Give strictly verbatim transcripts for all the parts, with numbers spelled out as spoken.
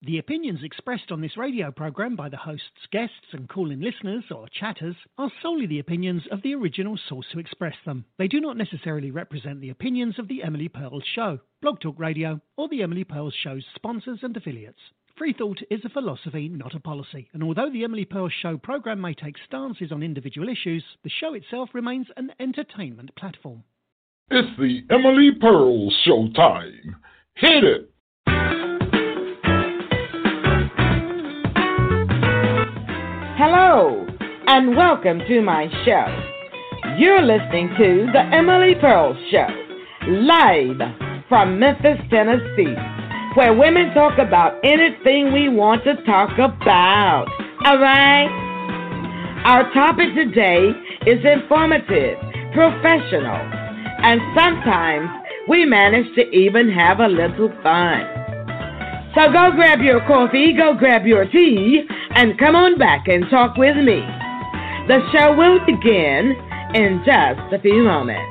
The opinions expressed on this radio program by the host's guests and call-in listeners or chatters are solely the opinions of the original source who expressed them. They do not necessarily represent the opinions of the Emily Pearl Show, Blog Talk Radio, or the Emily Pearl Show's sponsors and affiliates. Free thought is a philosophy, not a policy, and although the Emily Pearl Show program may take stances on individual issues, the show itself remains an entertainment platform. It's the Emily Pearl Show time. Hit it! Hello, and welcome to my show. You're listening to The Emily Pearl Show, live from Memphis, Tennessee, where women talk about anything we want to talk about. All right? Our topic today is informative, professional, and sometimes we manage to even have a little fun. So go grab your coffee, go grab your tea, and come on back and talk with me. The show will begin in just a few moments.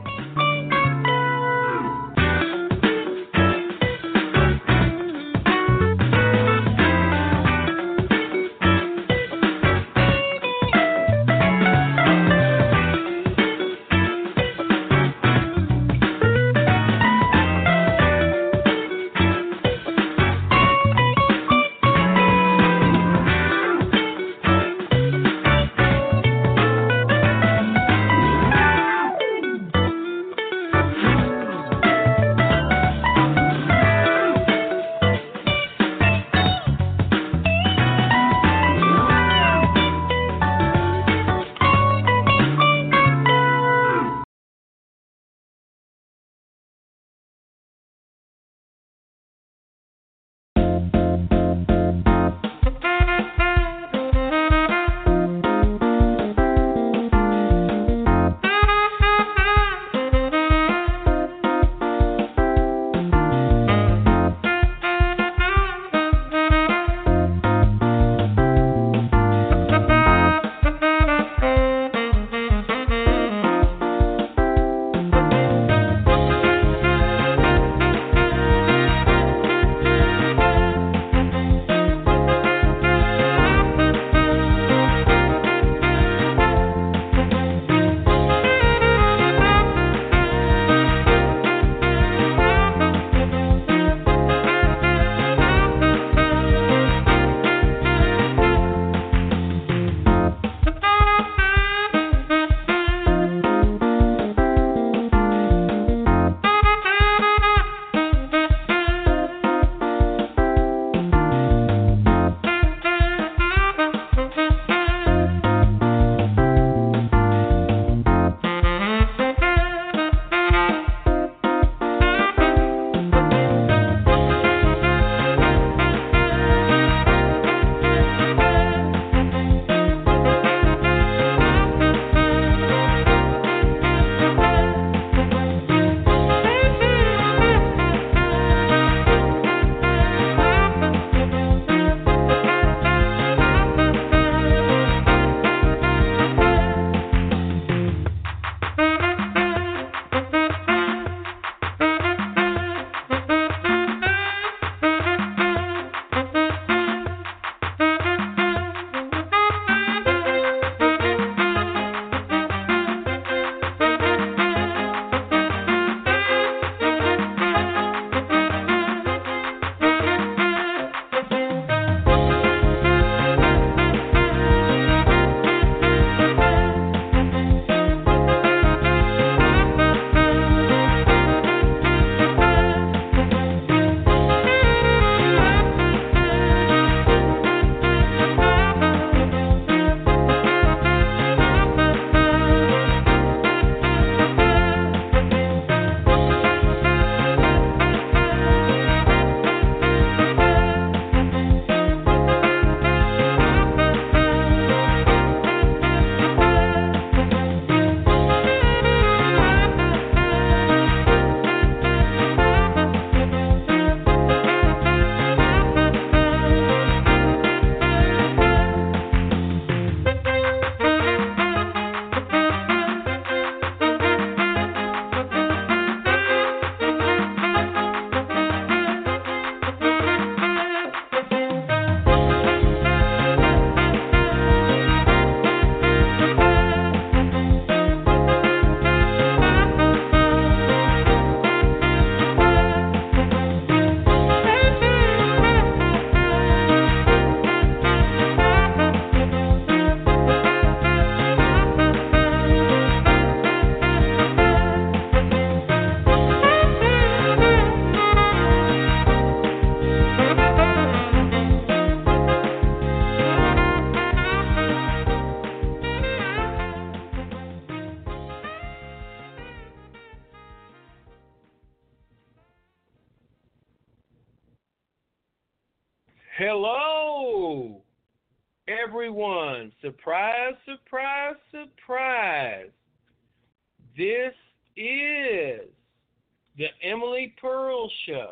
Hello, everyone. Surprise, surprise, surprise. This is the Emily Pearl Show.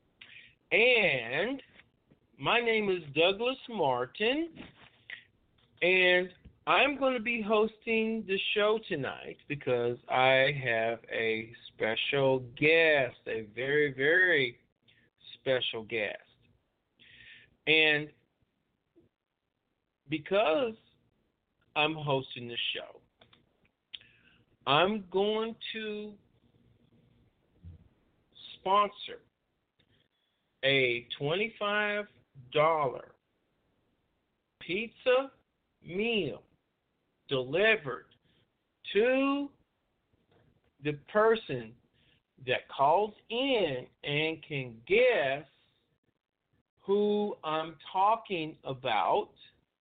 And my name is Douglas Martin. And I'm going to be hosting the show tonight because I have a special guest, a very, very special guest. And because I'm hosting the show, I'm going to sponsor a twenty-five dollars pizza meal delivered to the person that calls in and can guess who I'm talking about.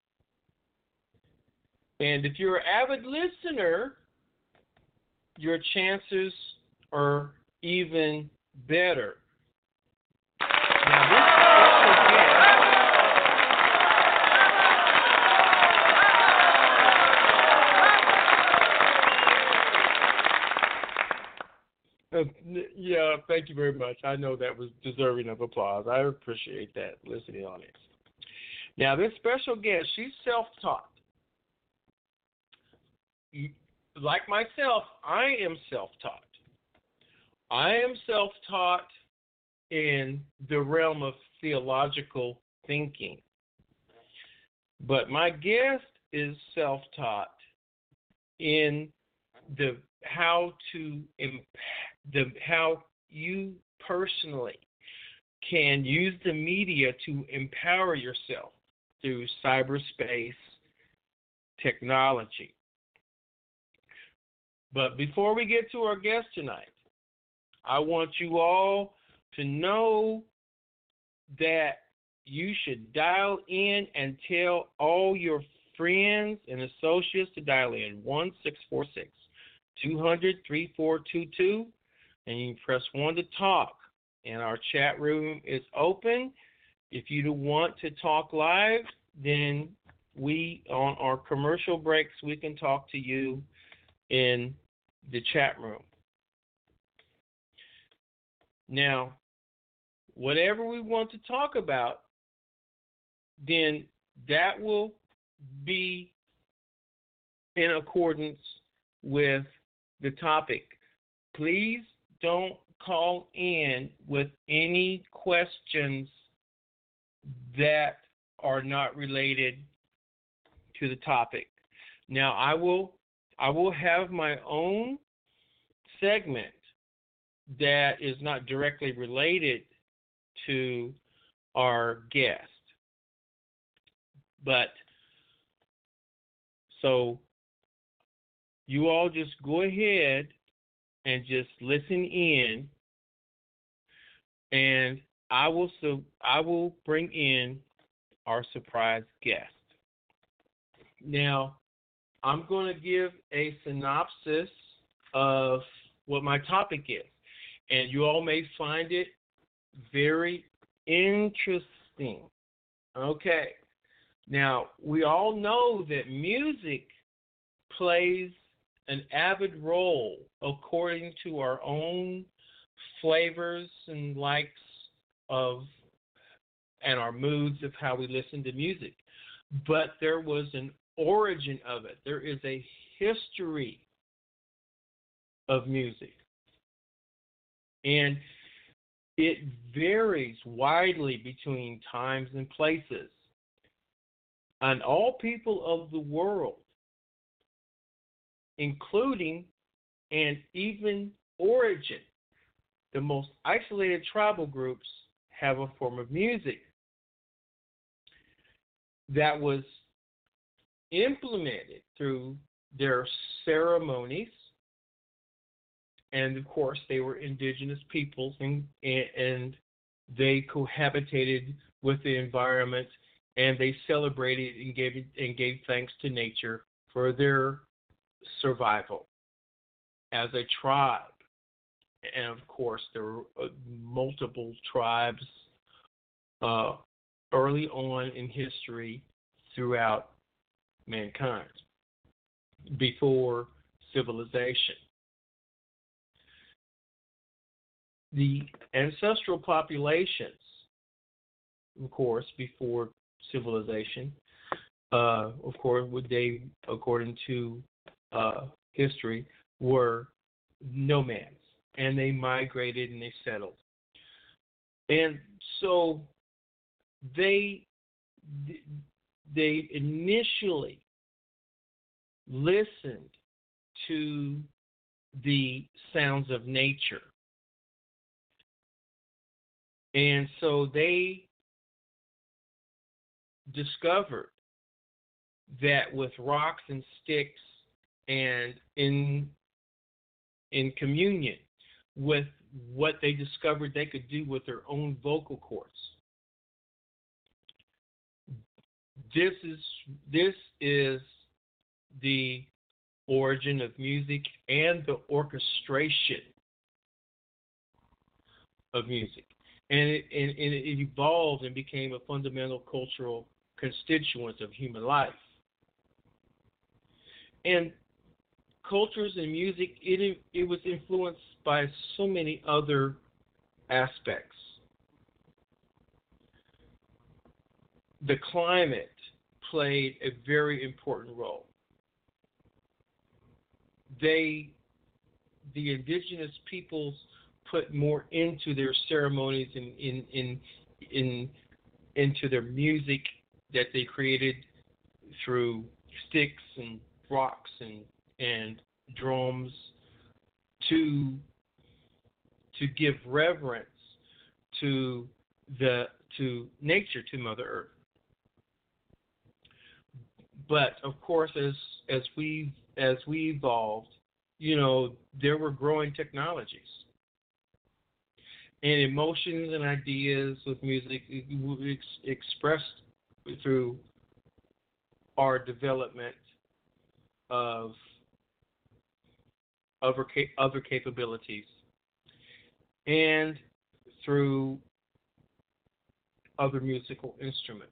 And if you're an avid listener, your chances are even better. Now, this Uh, yeah, thank you very much. I know that was deserving of applause. I appreciate that, listening audience. Now, this special guest, she's self-taught. Like myself, I am self-taught. I am self-taught in the realm of theological thinking. But my guest is self-taught in the how to impact the how you personally can use the media to empower yourself through cyberspace technology. But before we get to our guest tonight, I want you all to know that you should dial in and tell all your friends and associates to dial in one six four six, two hundred, three four two two. And you can press one to talk. And our chat room is open. If you want to talk live, then we, on our commercial breaks, we can talk to you in the chat room. Now, whatever we want to talk about, then that will be in accordance with the topic. Please don't call in with any questions that are not related to the topic. Now, I will I will have my own segment that is not directly related to our guest. But so you all just go ahead and just listen in, and I will so I will bring in our surprise guest. Now, I'm going to give a synopsis of what my topic is, and you all may find it very interesting. Okay. Now, we all know that music plays an avid role according to our own flavors and likes of and our moods of how we listen to music. But there was an origin of it. There is a history of music. And it varies widely between times and places. And all people of the world, including and even origin, the most isolated tribal groups have a form of music that was implemented through their ceremonies. And of course, they were indigenous peoples, and, and they cohabitated with the environment, and they celebrated and gave and gave thanks to nature for their survival as a tribe. And of course, there were multiple tribes uh, early on in history throughout mankind before civilization. The ancestral populations, of course, before civilization, uh, of course, would they, according to uh, history, were nomads, and they migrated and they settled. And so they they initially listened to the sounds of nature. And so they discovered that with rocks and sticks and in in communion with what they discovered they could do with their own vocal cords. This is this is the origin of music and the orchestration of music. And it, and, and it evolved and became a fundamental cultural constituent of human life. And cultures and music, it, it was influenced by so many other aspects. The climate played a very important role. They, the indigenous peoples, put more into their ceremonies and in, in, in, into their music that they created through sticks and rocks and, and drums to to give reverence to the to nature, to Mother Earth. But of course, as as we as we evolved, you know, there were growing technologies. And emotions and ideas with music ex- expressed through our development of other, cap- other capabilities and through other musical instruments.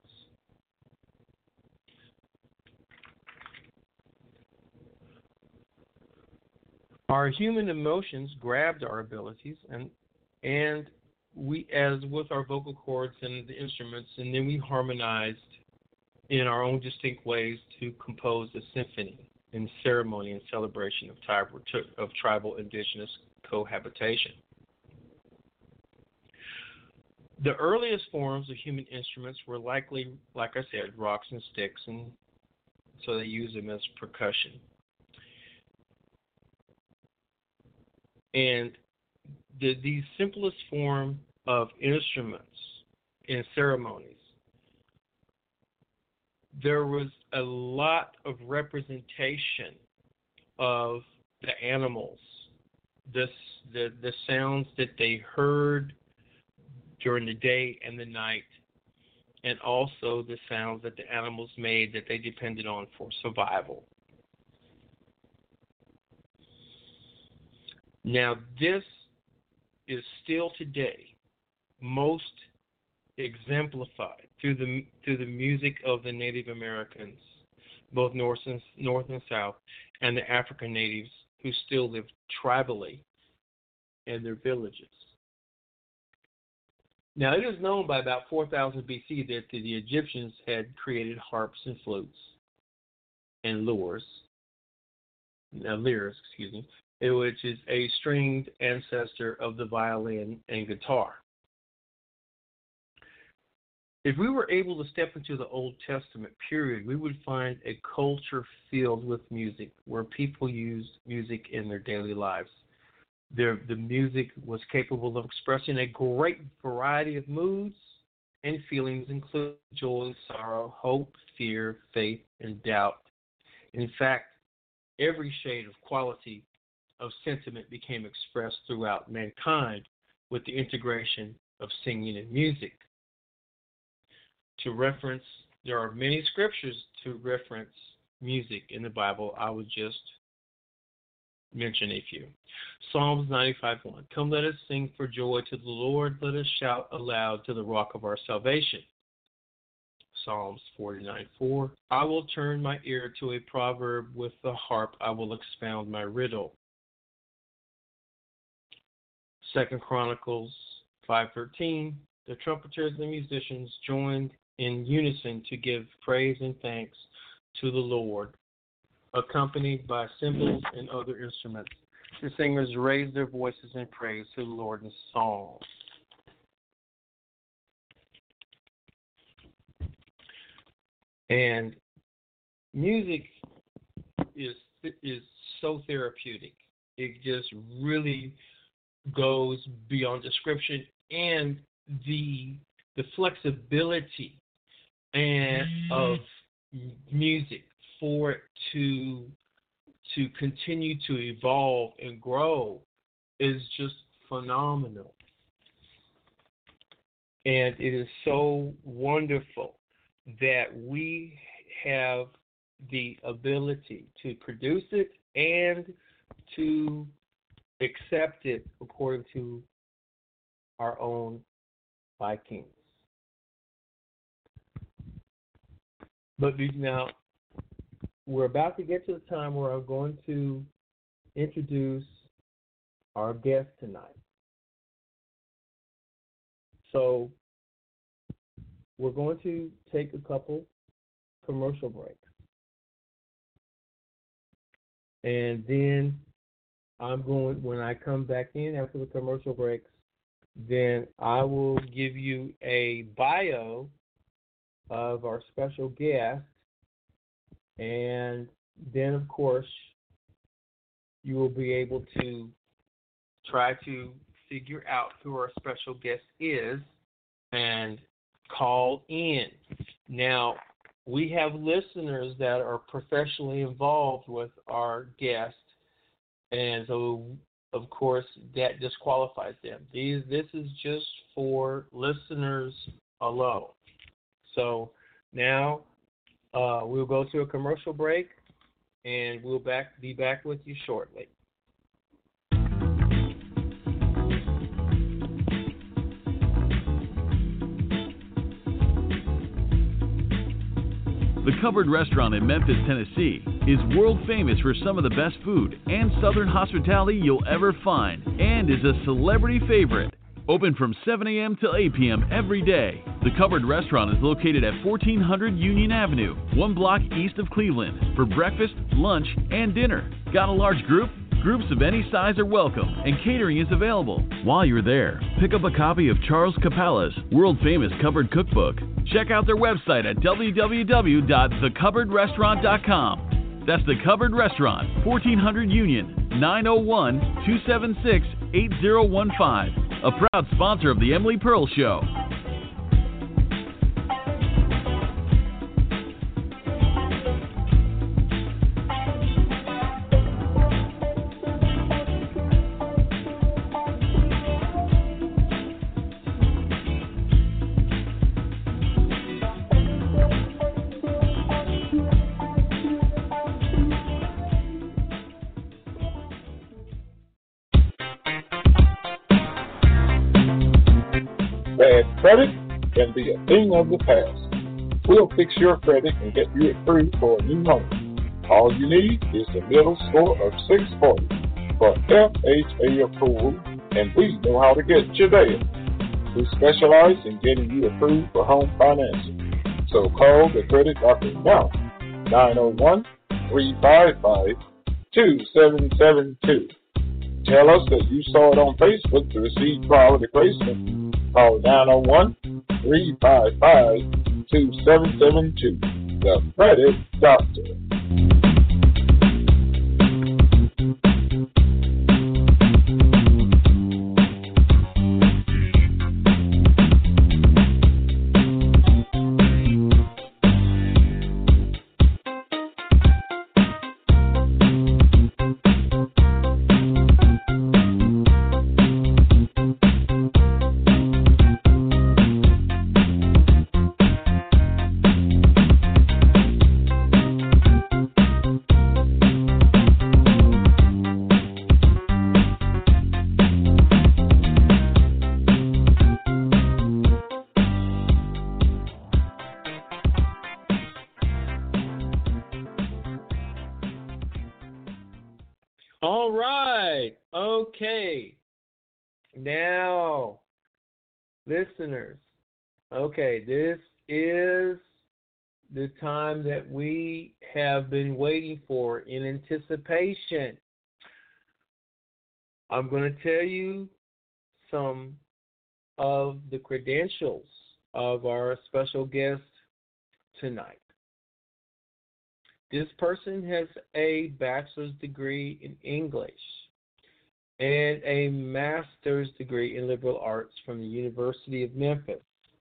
Our human emotions grabbed our abilities, and and we, as with our vocal cords and the instruments, and then we harmonized in our own distinct ways to compose a symphony in ceremony and celebration of tribal, of tribal indigenous cohabitation. The earliest forms of human instruments were likely, like I said, rocks and sticks, and so they used them as percussion. And the, the simplest form of instruments in ceremonies, there was a lot of representation of the animals, the, the, the sounds that they heard during the day and the night, and also the sounds that the animals made that they depended on for survival. Now, this is still today most exemplified through the through the music of the Native Americans, both north and north and south, and the African natives who still live tribally in their villages. Now, it is known by about four thousand B C that the Egyptians had created harps and flutes and lyres, uh, lyres, excuse me, which is a stringed ancestor of the violin and guitar. If we were able to step into the Old Testament period, we would find a culture filled with music, where people used music in their daily lives. Their, the music was capable of expressing a great variety of moods and feelings, including joy, sorrow, hope, fear, faith, and doubt. In fact, every shade of quality of sentiment became expressed throughout mankind with the integration of singing and music. To reference, there are many scriptures to reference music in the Bible. I would just mention a few. Psalms ninety-five one. Come, let us sing for joy to the Lord. Let us shout aloud to the rock of our salvation. Psalms forty-nine four. I will turn my ear to a proverb. With the harp I will expound my riddle. Second Chronicles five thirteen. The trumpeters and musicians joined in unison to give praise and thanks to the Lord, accompanied by cymbals and other instruments. The singers raised their voices in praise to the Lord in songs. And music is is so therapeutic. It just really goes beyond description, and the the flexibility and of music for it to to continue to evolve and grow is just phenomenal. And it is so wonderful that we have the ability to produce it and to accept it according to our own likings. But now, we're about to get to the time where I'm going to introduce our guest tonight. So, we're going to take a couple commercial breaks. And then I'm going, when I come back in after the commercial breaks, then I will give you a bio of our special guest. And then, of course, you will be able to try to figure out who our special guest is and call in. Now, we have listeners that are professionally involved with our guest, and so, of course, that disqualifies them. These, this is just for listeners alone. So now uh, we'll go to a commercial break, and we'll back be back with you shortly. The Cupboard Restaurant in Memphis, Tennessee is world famous for some of the best food and southern hospitality you'll ever find, and is a celebrity favorite. Open from seven a.m. till eight p.m. every day. The Cupboard Restaurant is located at fourteen hundred Union Avenue, one block east of Cleveland, for breakfast, lunch, and dinner. Got a large group? Groups of any size are welcome, and catering is available. While you're there, pick up a copy of Charles Capala's world-famous Cupboard Cookbook. Check out their website at w w w dot the cupboard restaurant dot com. That's The Cupboard Restaurant, fourteen hundred Union, nine oh one, two seven six, eight oh one five. A proud sponsor of The Emily Pearl Show. Bad credit can be a thing of the past. We'll fix your credit and get you approved for a new home. All you need is a middle score of six forty for F H A approval, and we know how to get you there. We specialize in getting you approved for home financing. So call the credit doctor now, nine oh one, three five five, two seven seven two. Tell us that you saw it on Facebook to receive quality placement. Call nine oh one, three five five, two seven seven two. The Credit Doctor. All right. Okay. Now, listeners, okay, this is the time that we have been waiting for in anticipation. I'm going to tell you some of the credentials of our special guest tonight. This person has a bachelor's degree in English and a master's degree in liberal arts from the University of Memphis.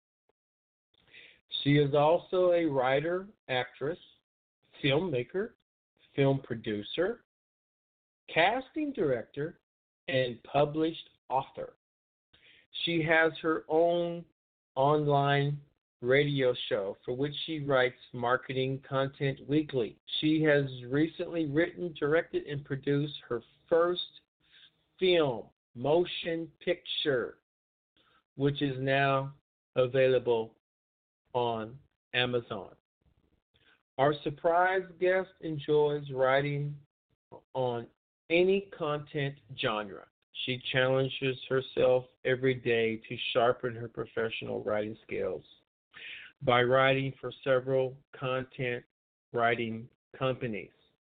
She is also a writer, actress, filmmaker, film producer, casting director, and published author. She has her own online radio show for which she writes marketing content weekly. She has recently written, directed, and produced her first film, motion picture, which is now available on Amazon. Our surprise guest enjoys writing on any content genre. She challenges herself every day to sharpen her professional writing skills by writing for several content writing companies.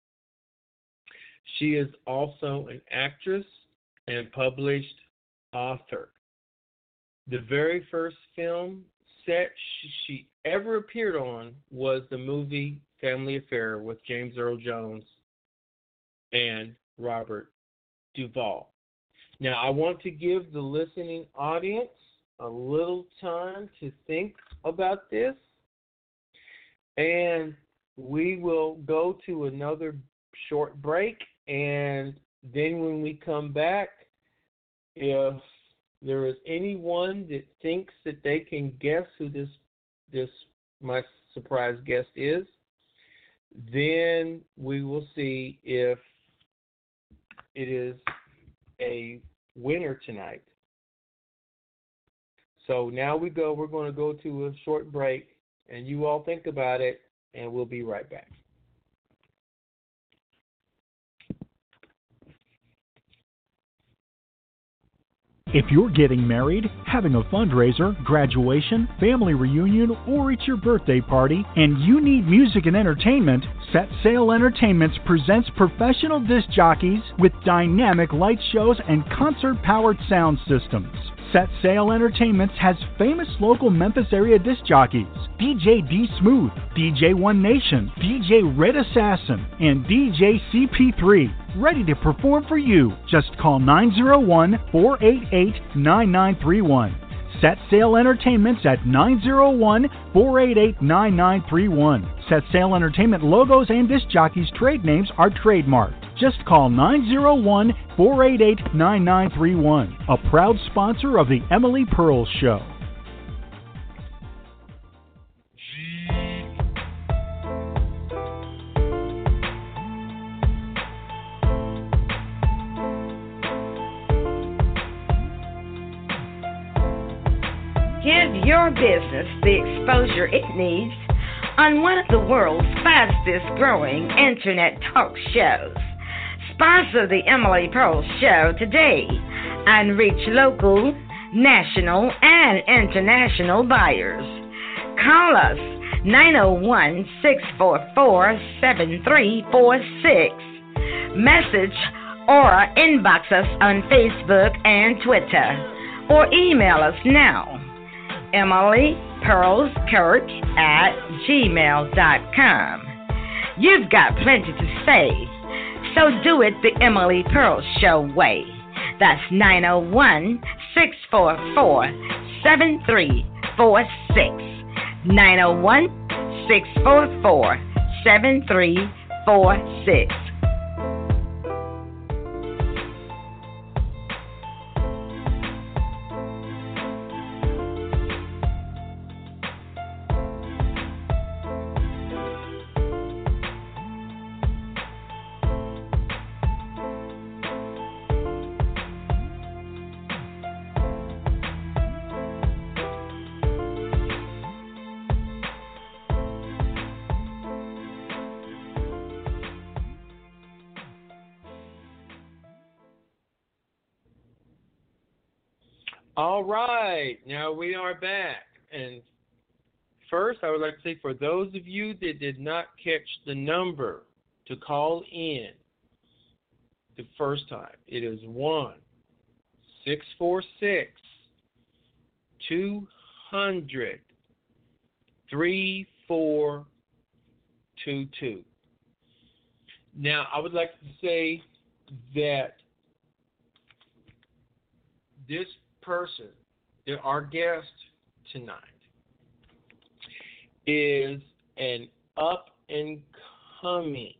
She is also an actress and published author. The very first film set she ever appeared on was the movie Family Affair with James Earl Jones and Robert Duvall. Now, I want to give the listening audience a little time to think about this, and we will go to another short break, and then when we come back, if there is anyone that thinks that they can guess who this this my surprise guest is, then we will see if it is a winner tonight. So now we go, we're going to go to a short break, and you all think about it, and we'll be right back. If you're getting married, having a fundraiser, graduation, family reunion, or it's your birthday party, and you need music and entertainment, Set Sail Entertainments presents professional disc jockeys with dynamic light shows and concert-powered sound systems. Set Sail Entertainments has famous local Memphis area disc jockeys, D J D Smooth, D J One Nation, D J Red Assassin, and D J C P three, ready to perform for you. Just call nine oh one, four eight eight, nine nine three one. Set Sail Entertainments at nine oh one, four eight eight, nine nine three one. Set Sail Entertainment logos and disc jockeys' trade names are trademarked. Just call nine oh one, four eight eight, nine nine three one, a proud sponsor of the Emily Pearl Show. Give your business the exposure it needs on one of the world's fastest growing internet talk shows. Sponsor the Emily Pearl Show today and reach local, national, and international buyers. Call us nine oh one, six four four, seven three four six. Message or inbox us on Facebook and Twitter, or email us now. Emily Pearls Kirk at gmail dot com. You've got plenty to say, so do it the Emily Pearl Show way. That's nine oh one, six four four, seven three four six. nine oh one, six four four, seven three four six. All right, now we are back. And first, I would like to say for those of you that did not catch the number to call in the first time, it is one six four six, two hundred, three four two two. Now, I would like to say that this person, our guest tonight, is an up and coming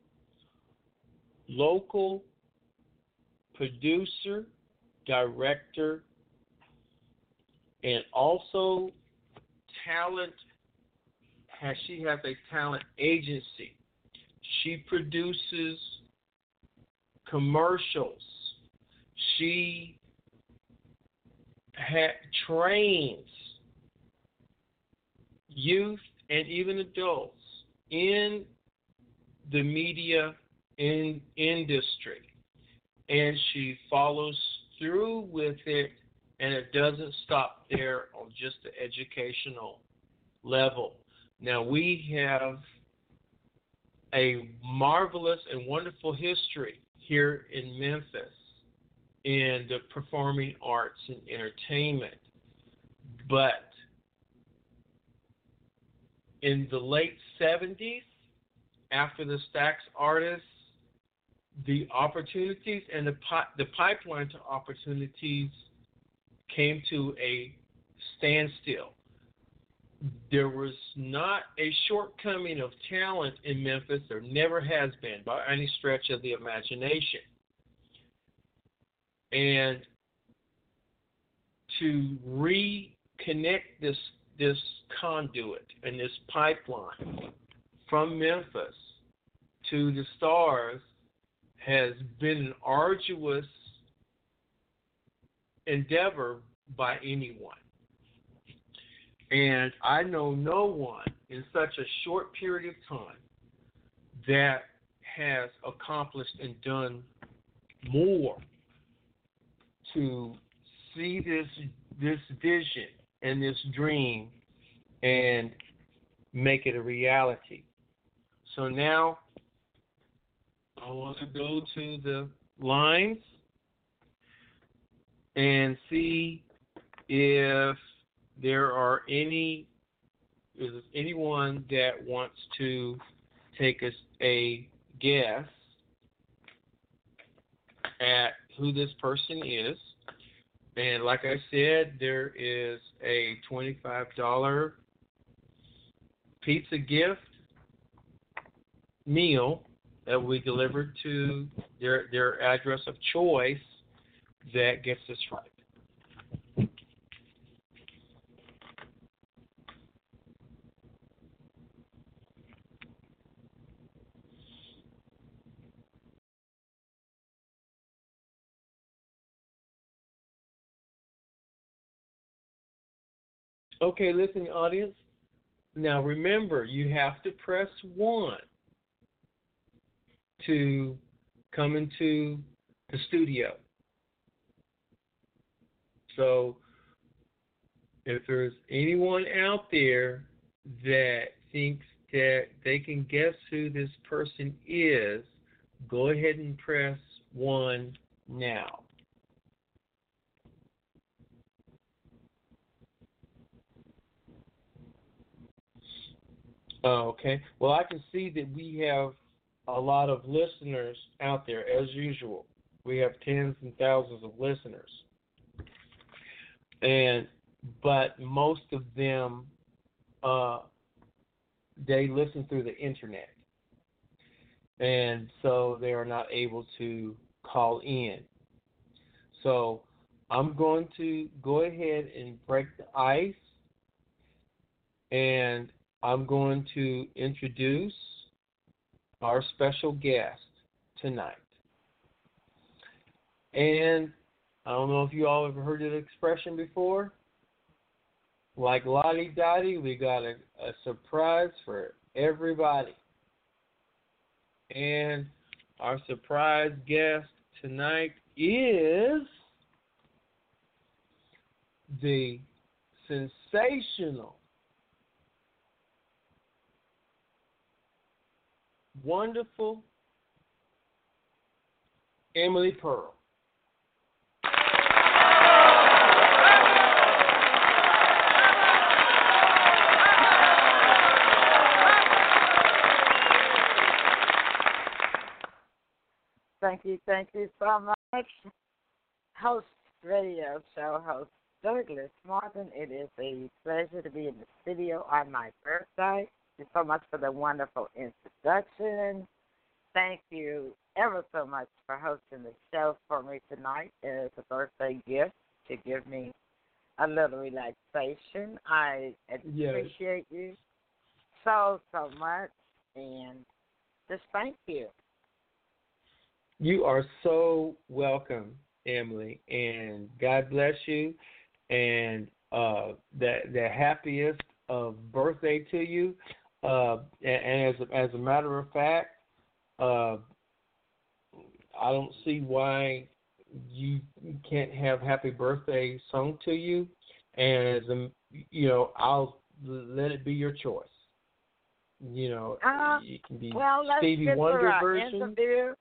local producer, director, and also talent. Has she has a talent agency. She produces commercials. She ha- trains youth and even adults in the media in industry, and she follows through with it, and it doesn't stop there on just the educational level. Now, we have a marvelous and wonderful history here in Memphis in the performing arts and entertainment, but in the late seventies, after the Stax Artists, the opportunities and the pi- the pipeline to opportunities came to a standstill. There was not a shortcoming of talent in Memphis. There never has been by any stretch of the imagination. And to reconnect this this conduit and this pipeline from Memphis to the stars has been an arduous endeavor by anyone. And I know no one in such a short period of time that has accomplished and done more to see this this vision and this dream and make it a reality. So now I want to go to the lines and see if there are any, is there anyone that wants to take us a guess at who this person is. And like I said, there is a twenty-five dollars pizza gift meal that we delivered to their their address of choice that gets us right. Okay, listen, audience. Now remember, you have to press one to come into the studio. So if there's anyone out there that thinks that they can guess who this person is, go ahead and press one now. Oh, okay. Well, I can see that we have a lot of listeners out there, as usual. We have tens and thousands of listeners. And but most of them, uh, they listen through the internet. And so they are not able to call in. So I'm going to go ahead and break the ice, and I'm going to introduce our special guest tonight. And I don't know if you all ever heard that expression before. Like Lottie Dottie, we got a, a surprise for everybody. And our surprise guest tonight is the sensational, wonderful Emily Pearl. Thank you, thank you so much. Host radio show host Douglas Martin. It is a pleasure to be in the studio on my birthday. Thank you so much for the wonderful introduction. Thank you ever so much for hosting the show for me tonight as a birthday gift to give me a little relaxation. I Yes. appreciate you so, so much, and just thank you. You are so welcome, Emily, and God bless you, and uh, the the happiest of birthday to you. Uh, and, and as a, as a matter of fact, uh, I don't see why you can't have happy birthday sung to you, and as a, you know, I'll let it be your choice. You know, Uh, it can be well, let's Stevie get Wonder through our version. interview.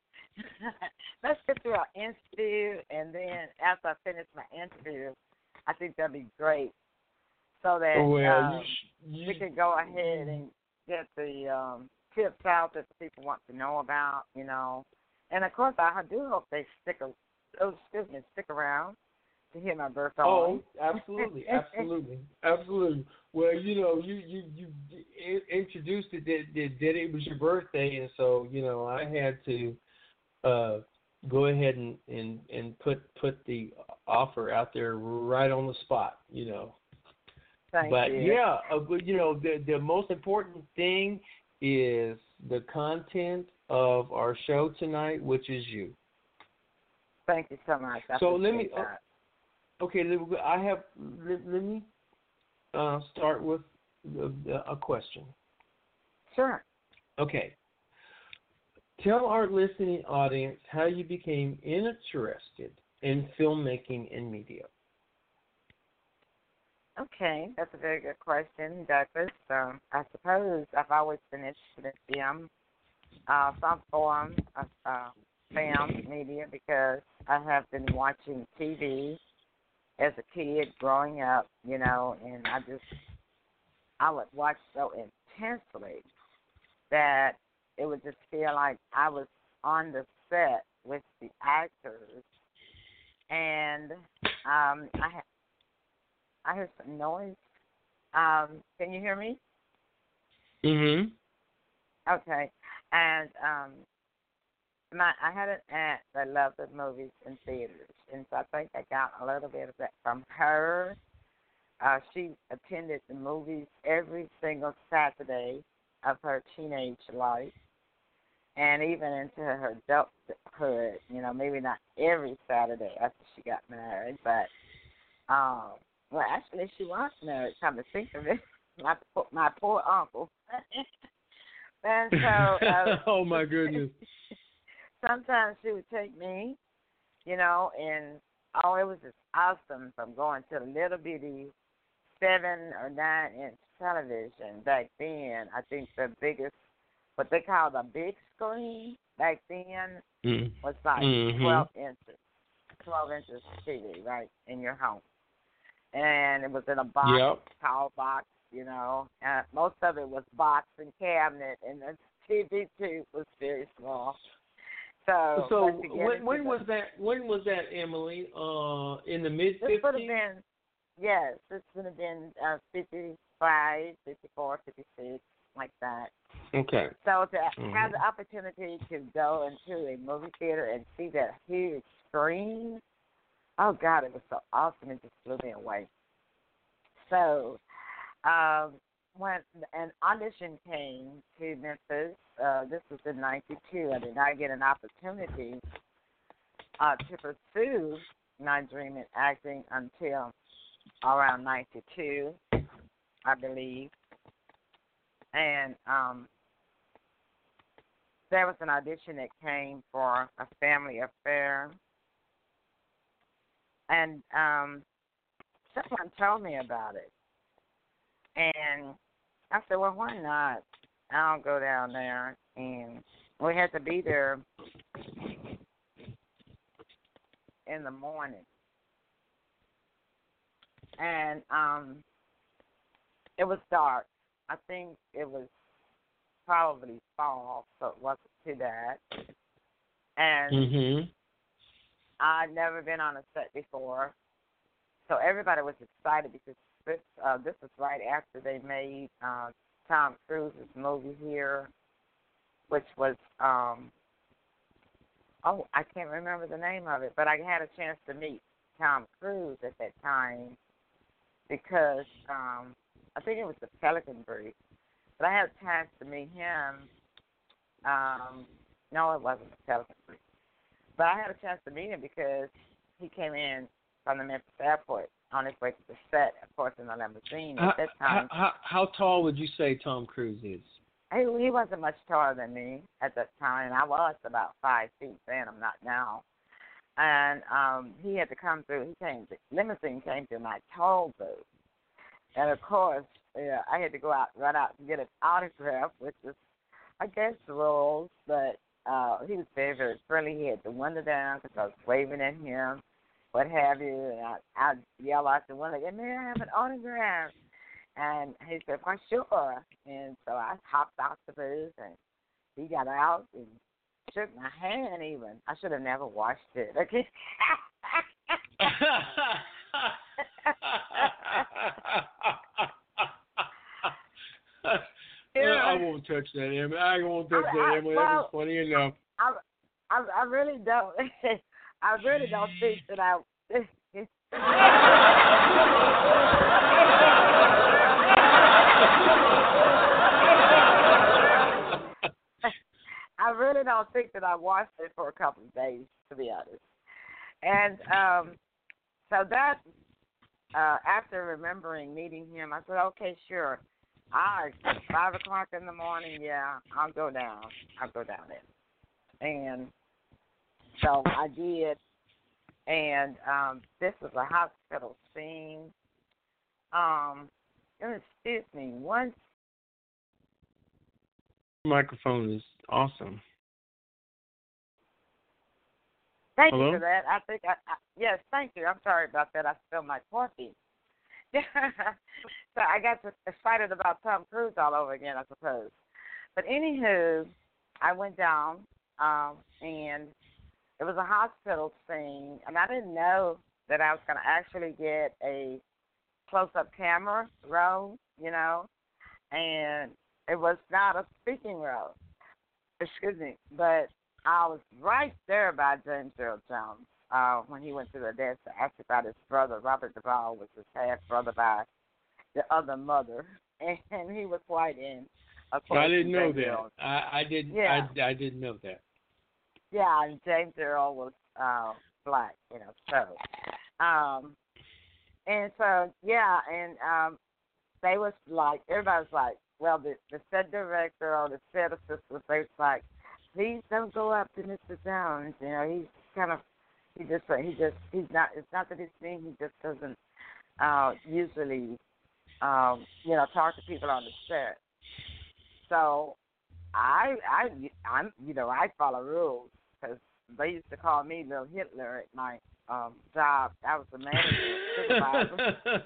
Let's get through our interview, and then after I finish my interview, I think that'd be great, so that Well, um, you sh- you, we can go ahead and get the um, tips out that the people want to know about, you know. And of course, I do hope they stick, a, oh, excuse me, stick around to hear my birthday. Oh, absolutely, absolutely, absolutely. Well, you know, you you you introduced it that, that that it was your birthday, and so you know I had to uh, go ahead and, and, and put put the offer out there right on the spot. You know. Thank but you. yeah, uh, but, you know, the the most important thing is the content of our show tonight, which is you. Thank you so much. I So let me. appreciate that. Okay, I have. Let, let me uh, start with a question. Sure. Okay. Tell our listening audience how you became interested in filmmaking and media. Okay, that's a very good question, Douglas. Um, I suppose I've always been interested in film, uh, some form of uh, film media, because I have been watching T V as a kid growing up, you know, and I just, I would watch so intensely that it would just feel like I was on the set with the actors. And um, I had, I heard some noise. Um, can you hear me? Mhm. Okay. And um, my I had an aunt that loved the movies and theaters, and so I think I got a little bit of that from her. Uh, she attended the movies every single Saturday of her teenage life, and even into her adulthood. You know, maybe not every Saturday after she got married, but um, well, actually, she was married. Come to think of it, my my poor uncle. And so, uh, oh my goodness. sometimes she would take me, you know, and oh, it was just awesome from going to a little bitty seven or nine inch television back then. I think the biggest, what they call the big screen back then, mm. was like mm-hmm. twelve inches, twelve inches T V right in your home, and it was in a box, yep. tall box. You know, uh, most of it was box and cabinet, and the T V tube was very small. So, so when, when was the, that? When was that, Emily? Uh, in the mid this fifties. would have been, yes, this would have been uh, fifty-five, fifty-four, fifty-six, like that. Okay. So to mm-hmm. have the opportunity to go into a movie theater and see that huge screen, oh God, it was so awesome! It just blew me away. So. Um, when an audition came to Memphis, uh, this was in ninety-two, I did not get an opportunity uh, to pursue my dream in acting until around ninety-two, I believe. And um, there was an audition that came for a family affair. And um, someone told me about it. And I said, well, why not? I'll go down there. And we had to be there in the morning. And um, it was dark. I think it was probably fall, so it wasn't too bad. And mm-hmm. I'd never been on a set before, so everybody was excited because this uh, this was right after they made uh, Tom Cruise's movie here, which was um, oh I can't remember the name of it, but I had a chance to meet Tom Cruise at that time because um, I think it was the Pelican Brief, but I had a chance to meet him. Um, no, it wasn't the Pelican Brief. But I had a chance to meet him because he came in from the Memphis airport on his way to the set, of course, in a limousine at that time. How, how, how tall would you say Tom Cruise is? He, he wasn't much taller than me at that time. I was about five feet then. I'm not now. And um, he had to come through. He came. The limousine came through my toll booth. And, of course, yeah, I had to go out, run out and get an autograph, which was, I guess, the rules, but Uh, he was very, very friendly. He had the window down because I was waving at him, what have you. And I, I'd yell out the window, may I have an autograph? And he said, well, sure. And so I hopped out the booth, and he got out and shook my hand even. I should have never washed it. Okay. Yeah. I won't touch that, Emily. I won't touch I, that, Emily. Well, that was funny enough. I, I, I really don't. I really don't think that I. I really don't think that I watched it for a couple of days, to be honest. And um, so that, uh, after remembering meeting him, I said, okay, sure. I five o'clock in the morning, yeah, I'll go down. I'll go down there. And so I did. And um, this was a hospital scene. Um, excuse me, one. Microphone is awesome. Thank Hello? you for that. I think I, I yes, thank you. I'm sorry about that. I spilled my coffee. So I got excited about Tom Cruise all over again, I suppose. But anywho, I went down, um, and it was a hospital scene, and I didn't know that I was going to actually get a close-up camera role, you know, and it was not a speaking role. Excuse me, but I was right there by James Earl Jones. Uh, when he went to the desk to ask about his brother, Robert Duvall was his half-brother by the other mother, and he was white in. Of course, I didn't know James that. Earl. I, I didn't. Yeah. I, I didn't know that. Yeah, and James Earl was uh, black, you know. So, um, and so yeah, and um, they was like, everybody was like, well, the, the set director or the set assistant, they was like, please don't go up to Mister Jones. You know, he's kind of. He just, he just, he's not, it's not that he's mean, he just doesn't uh, usually, um, you know, talk to people on the set. So I, I, I'm, you know, I follow rules because they used to call me Little Hitler at my um, job. I was the manager, supervisor.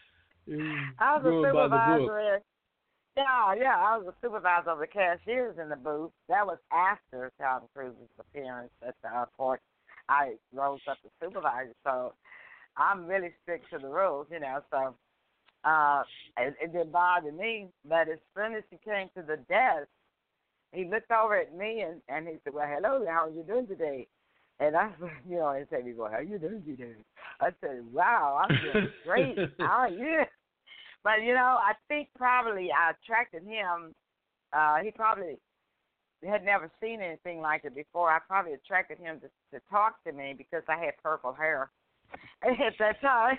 I was a supervisor. At, yeah, yeah, I was a supervisor of the cashiers in the booth. That was after Tom Cruise's appearance at the airport. I rose up to supervisor, so I'm really strict to the rules, you know. So uh, it, it didn't bother me. But as soon as he came to the desk, he looked over at me and, and he said, well, hello, how are you doing today? And I said, you know, he said, well, how are you doing today? I said, wow, I'm doing great. How are you? But, you know, I think probably I attracted him. Uh, he probably had never seen anything like it before. I probably attracted him to, to talk to me because I had purple hair at that time.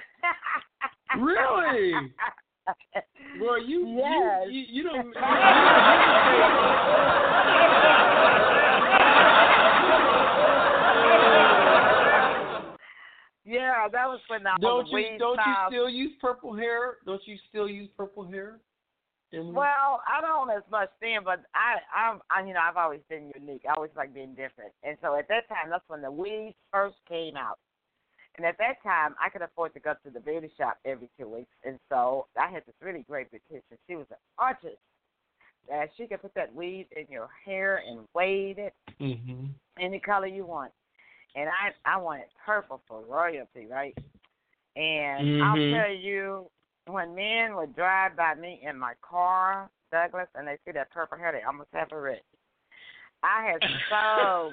Really? Well, you, yes. you, you, you don't. You, yeah, that was when all don't the you weed don't stopped. you still use purple hair? Don't you still use purple hair? Emily? Well, I don't as much then, but I, I'm, I, you know, I've always been unique. I always like being different, and so at that time, that's when the weeds first came out. And at that time, I could afford to go to the beauty shop every two weeks, and so I had this really great beautician. She was an artist. Uh, she could put that weave in your hair and wave it mm-hmm. any color you want. And I I wanted purple for royalty, right? And mm-hmm. I'll tell you, when men would drive by me in my car, Douglas, and they see that purple hair, they almost have a wreck. I had so...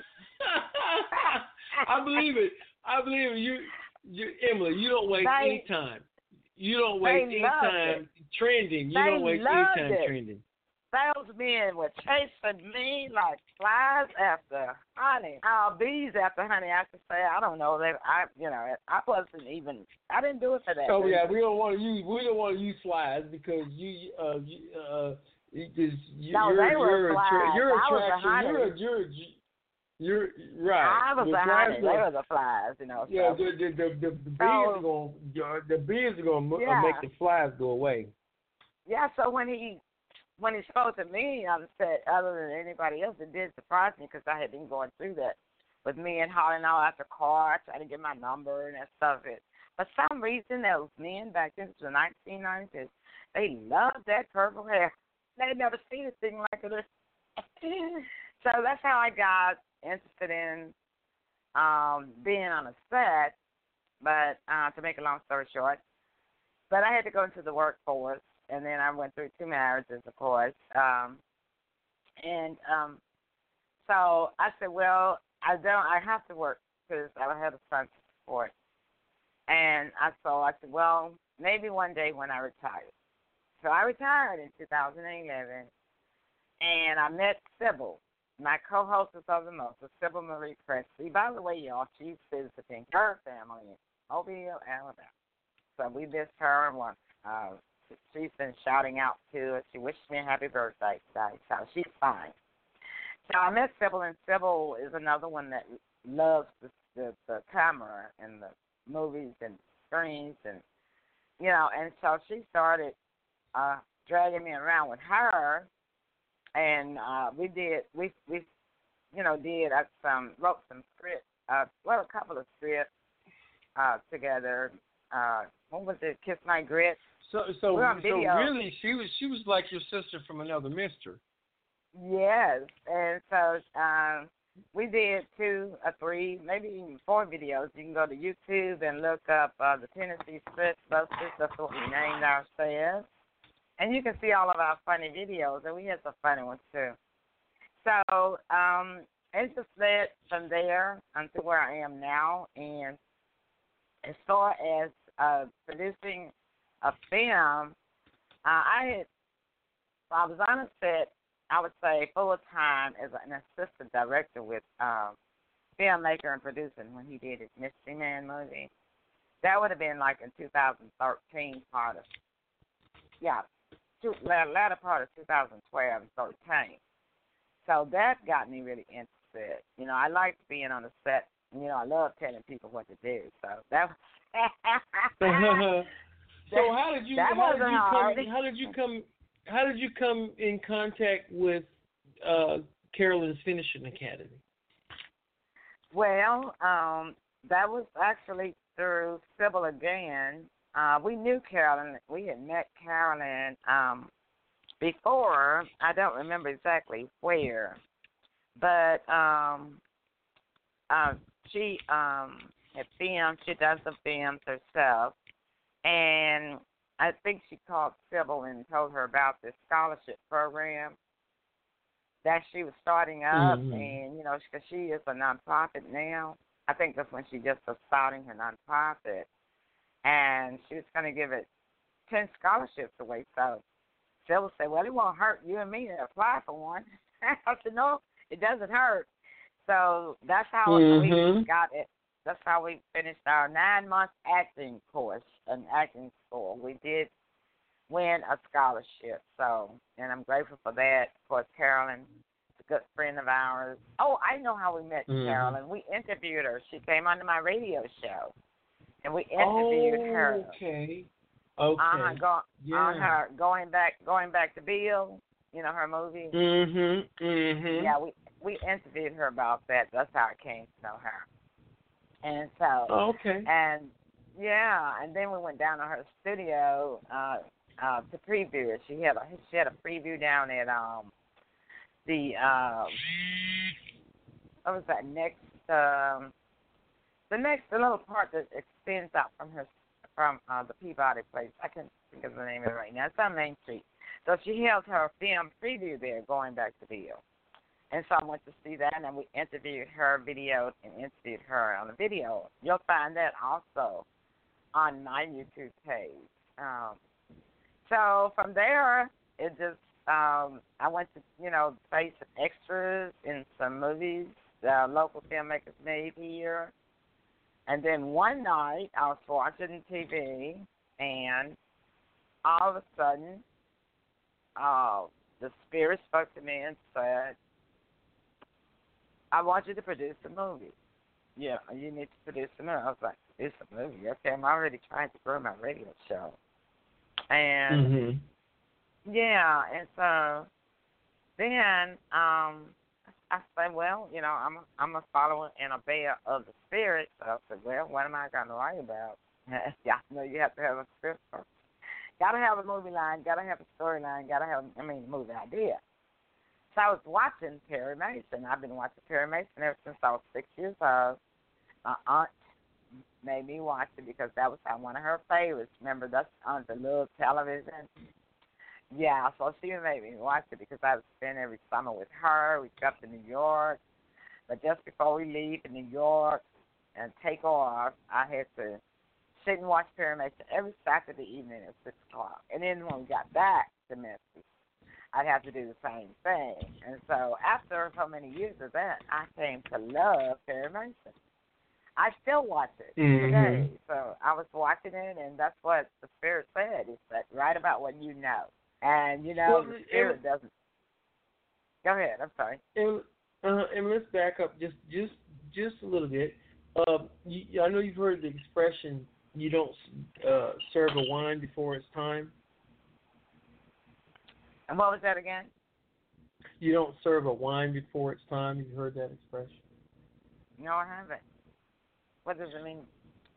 I believe it. I believe it. You, you, Emily, you don't waste they, any time. You don't waste any time it. trending. You they don't waste any time it. trending. Those men were chasing me like flies after honey. Oh, bees after honey. I could say I don't know. They, I, you know, I wasn't even. I didn't do it for that. Oh yeah, we don't want to use. We don't want to use flies because you, uh, you, uh, because you, no, you're, they were you're, flies. Attra- you're I was a attraction. honey. You're, you're, you're, you're right. I was the a honey. flies They are, were the flies, you know. Yeah, so. the the the, the, the bees So, are going. The bees are going to yeah. make the flies go away. Yeah. So when he. When he spoke to me, I said, other than anybody else, it did surprise me because I had been going through that with me and hauling out after car, trying to get my number and that stuff. It, for some reason, those men back in the nineteen nineties, they loved that purple hair. They had never seen a thing like this. So that's how I got interested in um, being on a set. But uh, to make a long story short, but I had to go into the workforce. And then I went through two marriages, of course. Um, and um, so I said, well, I don't. I have to work because I had a son to support. And I so I said, well, maybe one day when I retire. So I retired in two thousand eleven, and I met Sybil, my co-hostess of the most, Sybil Marie Presley. By the way, y'all, she's visiting her family in Mobile, Alabama. So we missed her and one. Uh, She's been shouting out to us. She wished me a happy birthday today, so she's fine. So I met Sybil, and Sybil is another one that loves the, the, the camera and the movies and screens, and you know. And so she started uh, dragging me around with her, and uh, we did we we you know did uh, some wrote some scripts, uh, well a couple of scripts uh, together. Uh, what was it? Kiss My Grits. So, so, so video. really, she was she was like your sister from another mister. Yes, and so um, we did two or three, maybe even four videos. You can go to YouTube and look up uh, the Tennessee Split Busters. That's what we named ourselves, and you can see all of our funny videos. And we had some funny ones too. So um, it just led from there until where I am now. And as far as uh, producing a film, uh, I had, I was on a set, I would say full time as an assistant director with um, filmmaker and producer when he did his Mystery Man movie. That would have been like in two thousand thirteen part of, yeah, two, latter part of two thousand twelve and thirteen. So that got me really interested. You know, I liked being on the set. You know, I love telling people what to do. So that So how did you that how did you hard. come how did you come how did you come in contact with uh, Carolyn's Finishing Academy? Well, um, that was actually through Sybil again. Uh, we knew Carolyn. We had met Carolyn um, before. I don't remember exactly where, but um, uh, she um, had filmed. She does some films herself. And I think she called Sybil and told her about this scholarship program that she was starting up. Mm-hmm. And, you know, because she is a nonprofit now. I think that's when she just was starting her nonprofit. And she was going to give it ten scholarships away. So Sybil said, well, it won't hurt you and me to apply for one. I said, no, it doesn't hurt. So that's how mm-hmm. we got it. That's how we finished our nine-month acting course, an acting school. We did win a scholarship, so, and I'm grateful for that. Of course, Carolyn is a good friend of ours. Oh, I know how we met mm-hmm. Carolyn. We interviewed her. She came onto my radio show, and we interviewed oh, her. Okay. Okay. Uh-huh, go, yeah. On her going back, going back to Bill. You know her movie. Mhm. Mhm. Yeah, we we interviewed her about that. That's how I came to know her. And so. Oh, okay. And yeah, and then we went down to her studio uh, uh, to preview it. She had a she had a preview down at um the uh, what was that next um the next the little part that extends out from her from uh, the Peabody place. I can't think of the name of it right now. It's on Main Street. So she held her film preview there, going back to Bill. And so I went to see that, and we interviewed her, videoed, and interviewed her on the video. You'll find that also on my YouTube page. Um, so from there, it just um, I went to you know play some extras in some movies the local filmmakers made here. And then one night I was watching T V, and all of a sudden, uh, the Spirit spoke to me and said, I want you to produce a movie. Yeah, you need to produce a movie. I was like, produce a movie? Okay, I'm already trying to grow my radio show. And, Mm-hmm. yeah, and so then um, I said, well, you know, I'm a, I'm a follower and obeyer of the Spirit. So I said, well, what am I going to write about? Yeah, know you have to have a script first. Got to have a movie line, got to have a storyline, got to have, I mean, a movie idea. So I was watching Perry Mason. I've been watching Perry Mason ever since I was six years old. My aunt made me watch it because that was one of her favorites. Remember, that's on the little television. Yeah, so she made me watch it because I would spend every summer with her. We'd go up to New York. But just before we leave in New York and take off, I had to sit and watch Perry Mason every Saturday evening at six o'clock. And then when we got back to Memphis, I'd have to do the same thing. And so after so many years of that, I came to love Perry Mason. I still watch it mm-hmm. today. So I was watching it, and that's what the Spirit said. It's that write about what you know. And, you know, well, the Spirit and, doesn't. Go ahead. I'm sorry. And, uh, and let's back up just just, just a little bit. Uh, you, I know you've heard the expression, you don't uh, serve a wine before it's time. And what was that again? You don't serve a wine before it's time. Have you heard that expression? No, I haven't. What does it mean?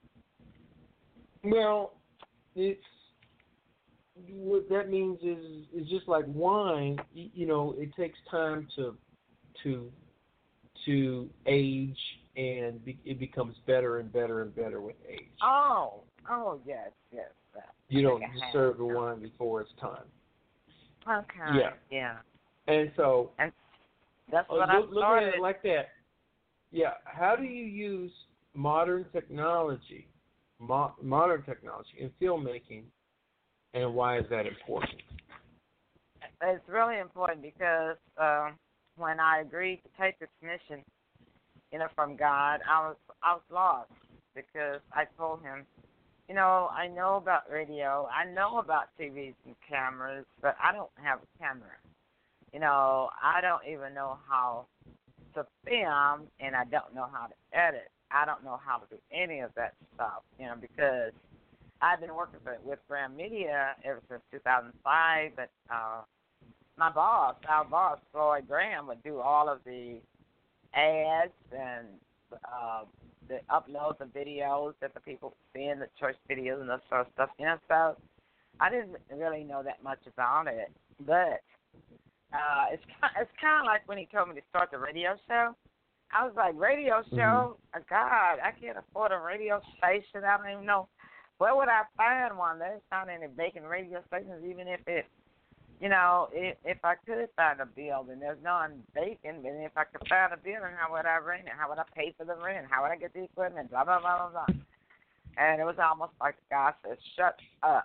Well, it's what that means is is just like wine. You know, it takes time to to to age, and be, it becomes better and better and better with age. Oh, oh yes, yes. You don't serve the wine before it's time. Okay. Yeah. Yeah. And so and that's uh, what look, I started. Look at it like that. Yeah. How do you use modern technology, mo- modern technology in filmmaking, and why is that important? It's really important because uh, when I agreed to take this mission, you know, from God, I was I was lost because I told him, you know, I know about radio, I know about T Vs and cameras, but I don't have a camera. You know, I don't even know how to film, and I don't know how to edit. I don't know how to do any of that stuff, you know, because I've been working with Graham Media ever since two thousand five, but uh, my boss, our boss, Floyd Graham, would do all of the ads and uh, the uploads of videos that the people see in the church videos and that sort of stuff, you know, so I didn't really know that much about it, but uh, it's, it's kind of like when he told me to start the radio show. I was like, radio show? Mm-hmm. God, I can't afford a radio station. I don't even know. Where would I find one? There's not any vacant radio stations, even if it, you know, if, if I could find a building. There's none vacant, but if I could find a building, how would I rent it? How would I pay for the rent? How would I get the equipment? Blah, blah, blah, blah, blah. And it was almost like the guy said, shut up.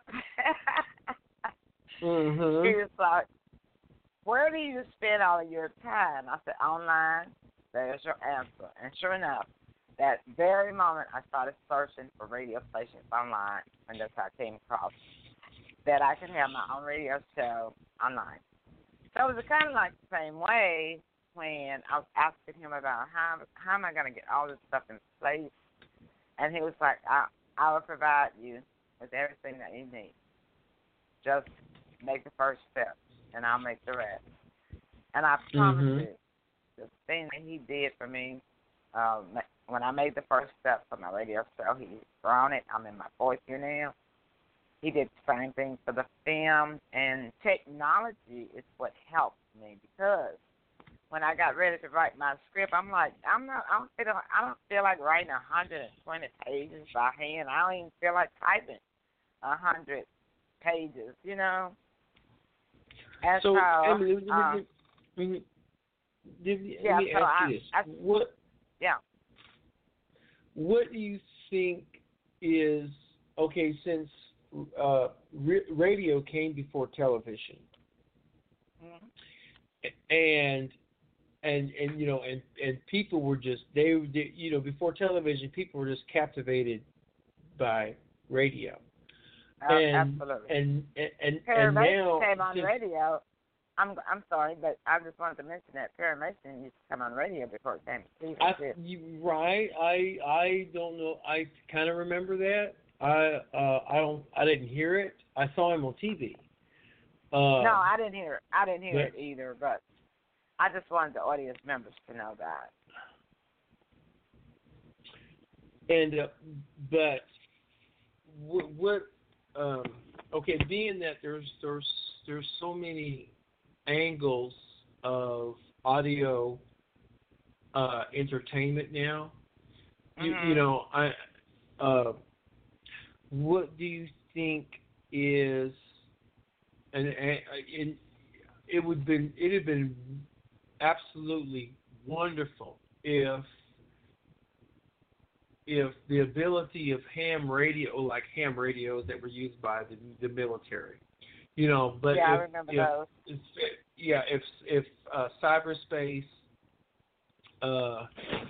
mm-hmm. He was like, where do you spend all of your time? I said, online. There's your answer. And sure enough, that very moment I started searching for radio stations online, and that's how I came across that I could have my own radio show online. So it was kind of like the same way when I was asking him about how how am I going to get all this stuff in place, and he was like, I I will provide you with everything that you need. Just make the first step, and I'll make the rest. And I promise mm-hmm. you, the thing that he did for me, um, when I made the first step for my radio show, he's grown it. I'm in my fourth year now. He did the same thing for the film, and technology is what helped me, because when I got ready to write my script, I'm like, I'm not, I don't feel, I don't feel like writing one hundred twenty pages by hand. I don't even feel like typing one hundred pages, you know. And so, so, Emily, let me, um, let me, let me, yeah, let me so ask I, you this: I, what, yeah. what do you think is okay? Since uh, r- radio came before television, Mm-hmm. and and and you know, and and people were just they, they you know before television, people were just captivated by radio. Uh, And, absolutely. and and and, Perry and Mason now came on since, radio. I'm I'm sorry, but I just wanted to mention that Perry Mason used to come on radio before it came to T V. I, you, right? I I don't know. I kind of remember that. I uh, I don't. I didn't hear it. I saw him on T V. Uh, no, I didn't hear it. I didn't hear but, it either. But I just wanted the audience members to know that. And uh, but what, what um, okay, being that there's there's there's so many angles of audio uh, entertainment now. You, Mm-hmm. you know, I uh, what do you think is and, and, and it would been it had been absolutely wonderful if if the ability of ham radio, like ham radios that were used by the, the military, you know, but yeah, if, I remember if, those. if yeah, if if uh, cyberspace uh,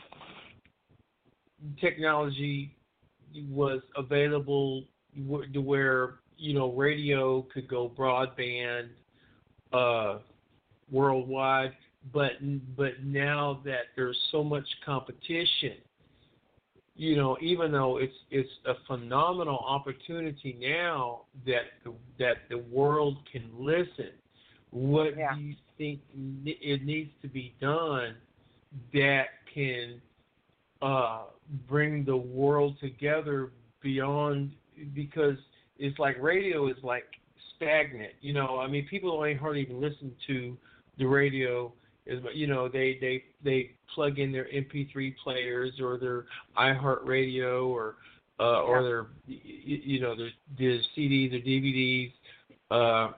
technology was available to where you know radio could go broadband uh, worldwide, but but now that there's so much competition, you know, even though it's it's a phenomenal opportunity now that the, that the world can listen, what Yeah. do you think it needs to be done that can uh, bring the world together beyond, because it's like radio is like stagnant, you know. I mean, people ain't hardly even listen to the radio. Is, you know, they, they they plug in their M P three players or their iHeartRadio or uh, Yeah. or their you, you know their, their C Ds or D V Ds. Uh,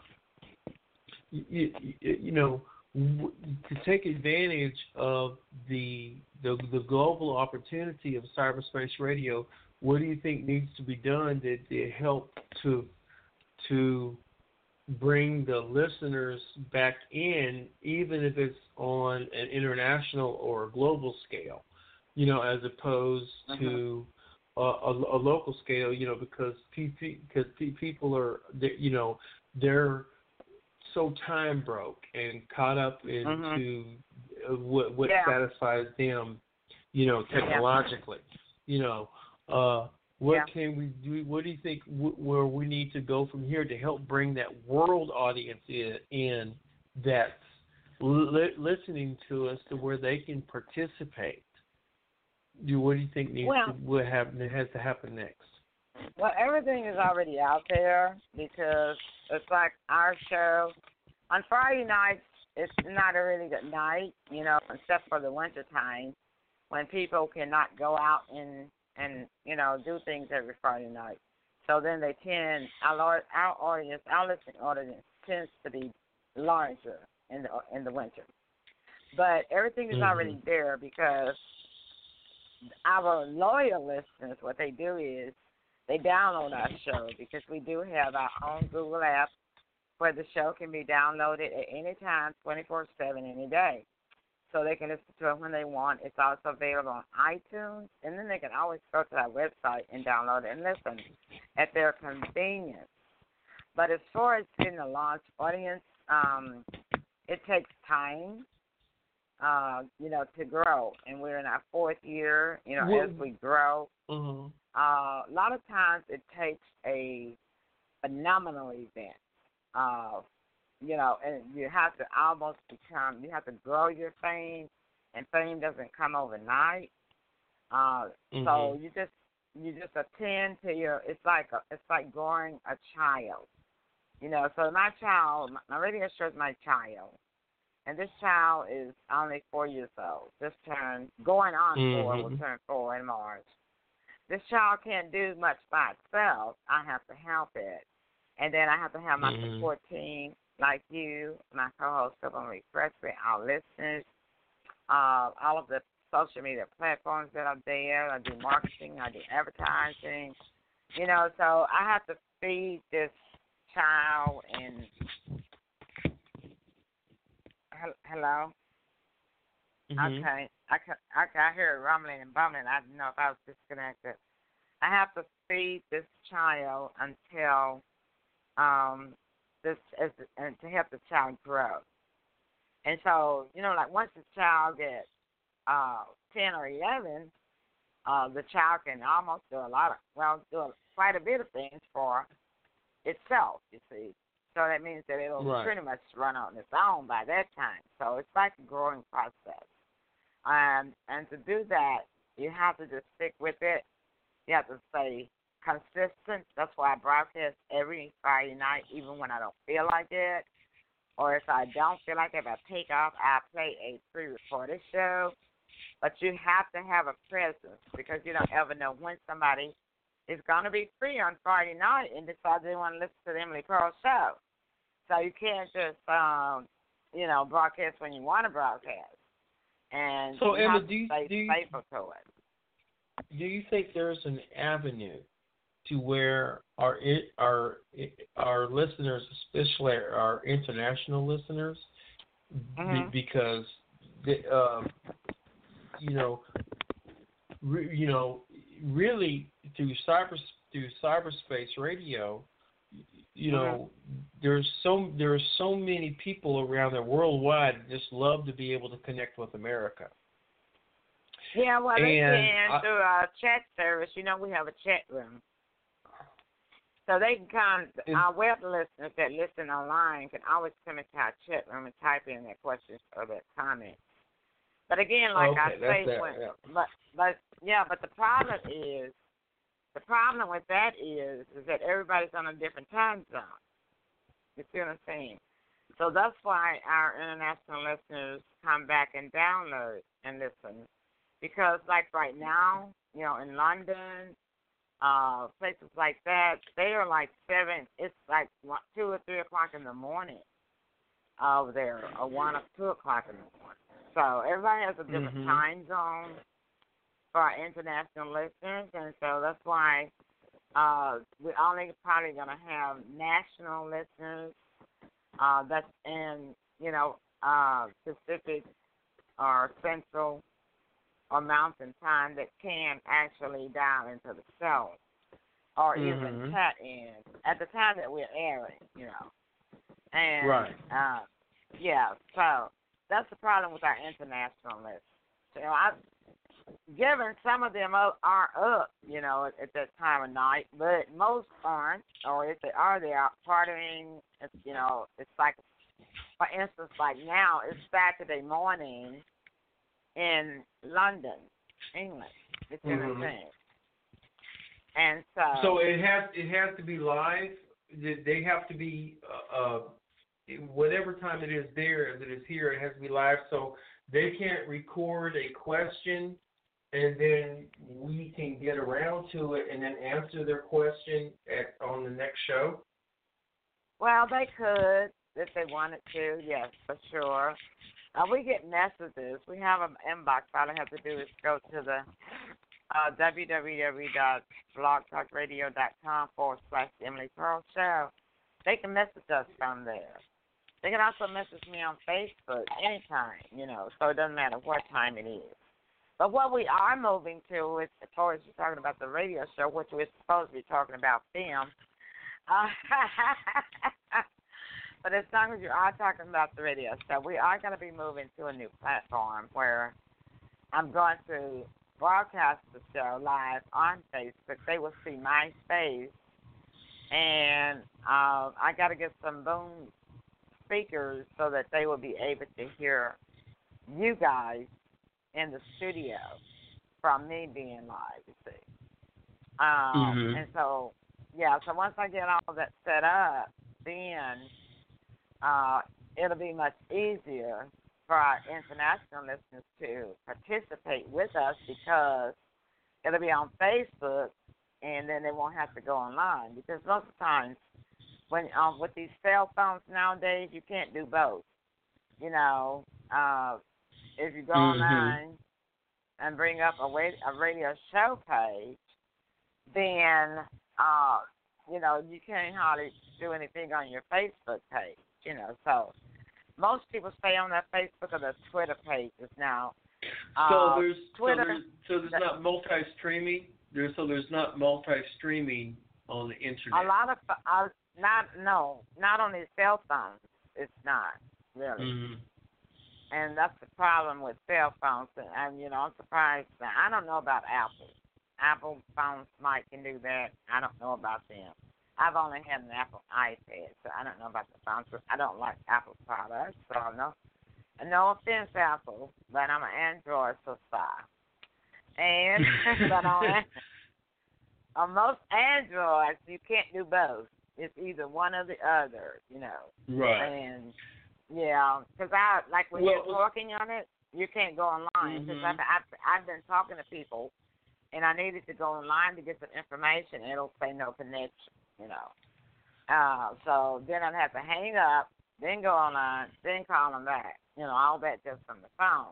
you, you know, to take advantage of the, the the global opportunity of cyberspace radio, what do you think needs to be done to, to help to to bring the listeners back in, even if it's on an international or a global scale, you know, as opposed uh-huh. to a, a, a local scale, you know, because because people are, you know, they're so time broke and caught up into uh-huh. what what yeah. satisfies them, you know, technologically, yeah. you know. Uh, What yeah. can we do? What do you think w- where we need to go from here to help bring that world audience in, in that's li- listening to us to where they can participate? Do what do you think needs well, to what happen has to happen next? Well, everything is already out there because it's like our show on Friday nights. It's not a really good night, you know, except for the winter time when people cannot go out and. and, you know, do things every Friday night. So then they tend, our, our audience, our listening audience tends to be larger in the in the winter. But everything is mm-hmm. already there because our loyal listeners, what they do is they download our show because we do have our own Google app where the show can be downloaded at any time, twenty-four seven, any day. So they can listen to it when they want. It's also available on iTunes, and then they can always go to our website and download it and listen at their convenience. But as far as getting a large audience, um, it takes time, uh, you know, to grow. And we're in our fourth year, you know, well, as we grow. Uh-huh. uh, a lot of times it takes a phenomenal event. Uh, you know, and you have to almost become, you have to grow your fame, and fame doesn't come overnight. Uh, mm-hmm. So you just you just attend to your. It's like a, it's like growing a child. You know, so my child, my radio show is my child, and this child is only four years old. Just turned going on mm-hmm. four. Will turn four in March. This child can't do much by itself. I have to help it, and then I have to have my mm-hmm. support team like you, my co-host, Emily Presley, our listeners, uh, all of the social media platforms that are there. I do marketing, I do advertising, you know, so I have to feed this child and hello? Mm-hmm. Okay. I, can, I, can, I hear it rumbling and bumbling. I didn't know if I was disconnected. I have to feed this child until um this is and to help the child grow. And so, you know, like once the child gets uh, ten or eleven, uh, the child can almost do a lot of, well, do a, quite a bit of things for itself, you see. So that means that it'll right. pretty much run on its own by that time. So it's like a growing process. Um, and to do that, you have to just stick with it. You have to stay consistent. That's why I broadcast every Friday night, even when I don't feel like it. Or if I don't feel like it, if I take off, I play a pre-recorded show. But you have to have a presence because you don't ever know when somebody is going to be free on Friday night and decide they want to listen to the Emily Pearl show. So you can't just, um, you know, broadcast when you want to broadcast. And so, you Emma, have to do you, stay do you, faithful to it. Do you think there's an avenue to where our our our listeners, especially our international listeners, mm-hmm. be, because they, um, you know, re, you know, really through cyber through cyberspace radio, you know, mm-hmm. there's so there are so many people around the worldwide that just love to be able to connect with America. Yeah, well, they and can I, through our chat service. You know, we have a chat room. So they can come, and, our web listeners that listen online can always come into our chat room and type in their questions or their comments. But again, like okay, I say, that, when, yeah. but, but, yeah, but the problem is, the problem with that is, is that everybody's on a different time zone. You see what I'm saying? So that's why our international listeners come back and download and listen. Because, like, right now, you know, in London, uh, places like that, they are like seven, it's like one, two or three o'clock in the morning over there, or one or two o'clock in the morning. So everybody has a different mm-hmm. time zone for our international listeners, and so that's why uh, we're only probably going to have national listeners uh, that's in, you know, uh, Pacific or Central or Mountain Time that can actually dial into the show or mm-hmm. even chat in at the time that we're airing, you know. And, right. uh, yeah, so that's the problem with our international list. So, you know, I, given some of them are up, you know, at, at that time of night, but most aren't, or if they are, they are partying. It's, you know, it's like, for instance, like now, it's Saturday morning in London, England. It's in mm-hmm. a thing. And so, so it has it has to be live. They have to be uh, uh, whatever time it is there as it is here. It has to be live. So they can't record a question and then we can get around to it and then answer their question at on the next show. Well, they could if they wanted to. Yes, for sure. Uh, we get messages. We have an inbox. All I have to do is go to the uh, www.blogtalkradio.com forward slash Emily Pearl Show. They can message us from there. They can also message me on Facebook anytime, you know, so it doesn't matter what time it is. But what we are moving to is, as far as you're talking about the radio show, which we're supposed to be talking about film, uh, but as long as you are talking about the radio show, we are going to be moving to a new platform where I'm going to broadcast the show live on Facebook, they will see my face. And uh, I got to get some boom speakers so that they will be able to hear you guys in the studio from me being live, you see. Um, mm-hmm. And so, yeah, so once I get all that set up, then uh, it'll be much easier for our international listeners to participate with us because it'll be on Facebook, and then they won't have to go online. Because most of the times, when um, with these cell phones nowadays, you can't do both. You know, uh, if you go mm-hmm. online and bring up a, a radio show page, then uh, you know you can't hardly do anything on your Facebook page. You know, so. Most people stay on their Facebook or their Twitter pages now. So uh, there's Twitter, so there's, so there's not multi-streaming. There's so there's not multi-streaming on the internet. A lot of uh, not no not on these cell phones. It's not really, mm-hmm. and that's the problem with cell phones. And, and you know, I'm surprised. That, I don't know about Apple. Apple phones might can do that. I don't know about them. I've only had an Apple iPad, so I don't know about the phones. I don't like Apple products, so no, no offense, Apple, but I'm an Android subscriber. And but on, on most Androids, you can't do both. It's either one or the other, you know. Right. And yeah, because I like when well, you're working on it, you can't go online because mm-hmm. I've, I've I've been talking to people, and I needed to go online to get some information. And it'll say no connection. You know, uh, so then I'd have to hang up, then go online, then call them back. You know, all that just from the phone.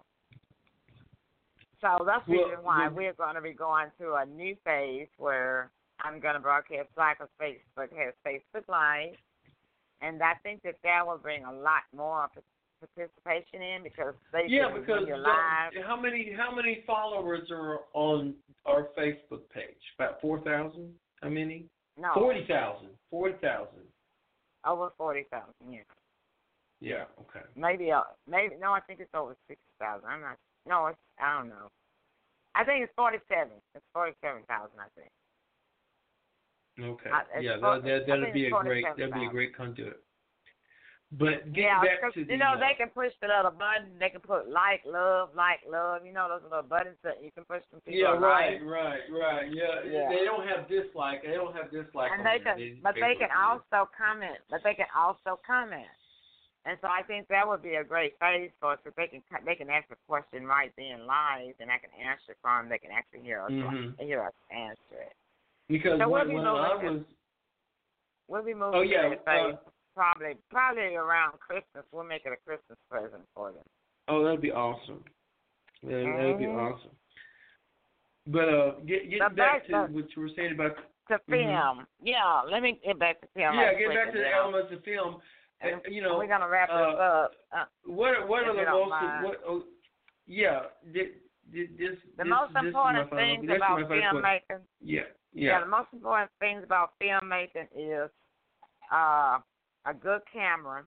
So that's the reason why we're going to be going to a new phase where I'm going to broadcast like a Facebook has Facebook Live, and I think that that will bring a lot more participation in because they yeah because you're live. That, how many how many followers are on our Facebook page? About four thousand. How many? No. Forty thousand. Forty thousand. Over forty thousand, yeah. Yeah, okay. Maybe, uh, maybe, no, I think it's over sixty thousand. I'm not, no, it's, I don't know. I think it's forty-seven. It's forty-seven thousand, I think. Okay. I, yeah, for, that, that, that'd be a great, that'd be a great conduit. But getting yeah, back to the, you know, uh, they can push the little button. They can put like, love, like, love. You know those little buttons that you can push them people. Yeah, right, like. right, right. Yeah. yeah, they don't have dislike. They don't have dislike. And on they can, they, but they can also comment. But they can also comment. And so I think that would be a great phase for us because they can they can ask a question right then live, and I can answer it for them. They can actually hear us mm-hmm. hear us answer it. Because so when, we'll be when I moving was, we'll be moving oh yeah, to that phase. uh, Probably, probably around Christmas, we'll make it a Christmas present for them. Oh, that'd be awesome. Yeah, mm-hmm. that'd be awesome. But uh, get get back to the, what you were saying about to film. Mm-hmm. Yeah, let me get back to film. Yeah, right get quick, back to the know. elements of film. And, you know, we're gonna wrap uh, this up. Uh, what are, what are the most? What, oh, yeah, this, this, the this, most this important things about filmmaking. Yeah, yeah, yeah. The most important things about filmmaking is uh, a good camera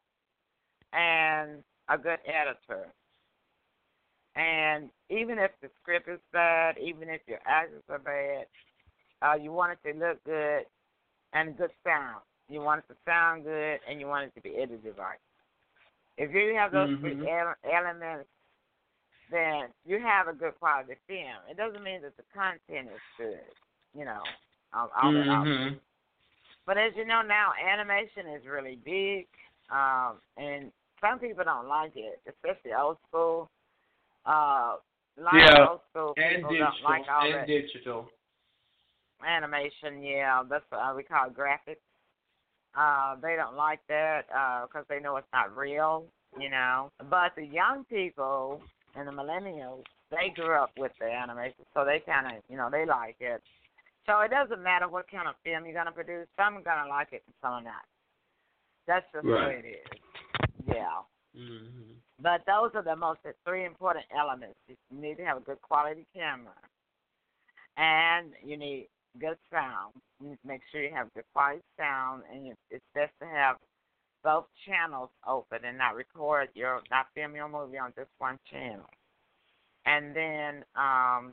and a good editor. And even if the script is bad, even if your actors are bad, uh, you want it to look good and good sound. You want it to sound good and you want it to be edited right. If you have those mm-hmm. three elements, then you have a good quality film. It doesn't mean that the content is good, you know, all, all mm-hmm. that. But as you know now, animation is really big, um, and some people don't like it, especially old school. Uh, a lot yeah, of old school and people digital, don't like all and that digital animation. Yeah, that's what uh, we call graphics. Uh, they don't like that because uh, they know it's not real, you know. But the young people and the millennials, they grew up with the animation, so they kind of, you know, they like it. So it doesn't matter what kind of film you're going to produce. Some are going to like it and some are not. That's just right. the way it is. Yeah. Mm-hmm. But those are the most the three important elements. You need to have a good quality camera, and you need good sound. You need to make sure you have good quality sound, and it's best to have both channels open and not record your, not film your movie on just one channel. And then um,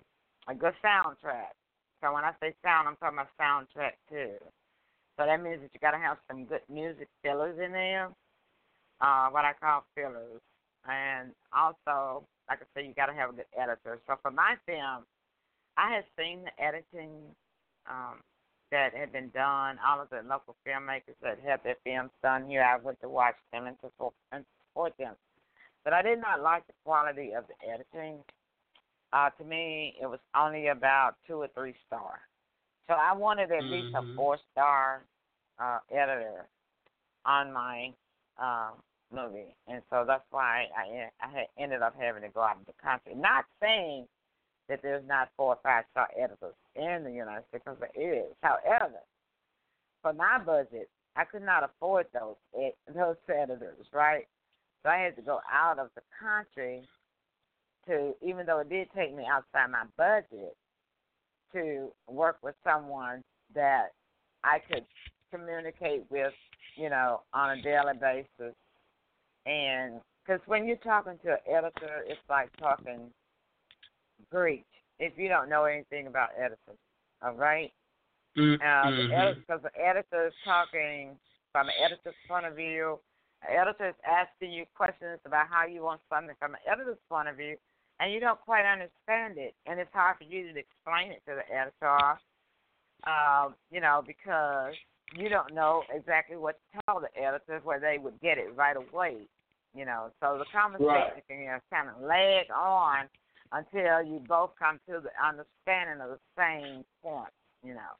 a good soundtrack. So when I say sound, I'm talking about soundtrack too. So that means that you got to have some good music fillers in there, uh, what I call fillers. And also, like I said, you got to have a good editor. So for my film, I had seen the editing um, that had been done. All of the local filmmakers that had their films done here, I went to watch them and to support, and support them. But I did not like the quality of the editing. Uh, to me, it was only about two or three stars. So I wanted at least mm-hmm. a four-star uh, editor on my uh, movie. And so that's why I, I had ended up having to go out of the country. Not saying that there's not four or five-star editors in the United States, because there is. However, for my budget, I could not afford those those editors, right? So I had to go out of the country to, even though it did take me outside my budget, to work with someone that I could communicate with, you know, on a daily basis. And because when you're talking to an editor, it's like talking Greek if you don't know anything about editors, all right? Mm-hmm. Uh, the editor, because the editor is talking from an editor's point of view. An editor is asking you questions about how you want something from an editor's point of view, and you don't quite understand it, and it's hard for you to explain it to the editor, uh, you know, because you don't know exactly what to tell the editor where they would get it right away, you know. So the conversation right. can, you know, kind of lag on until you both come to the understanding of the same point, you know.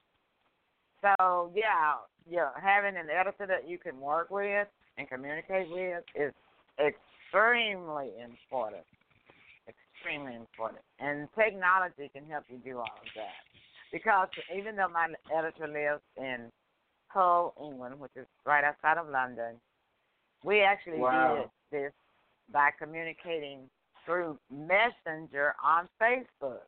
So, yeah, yeah, having an editor that you can work with and communicate with is extremely important. Extremely important. And technology can help you do all of that. Because even though my editor lives in Hull, England, which is right outside of London, we actually wow. did this by communicating through Messenger on Facebook.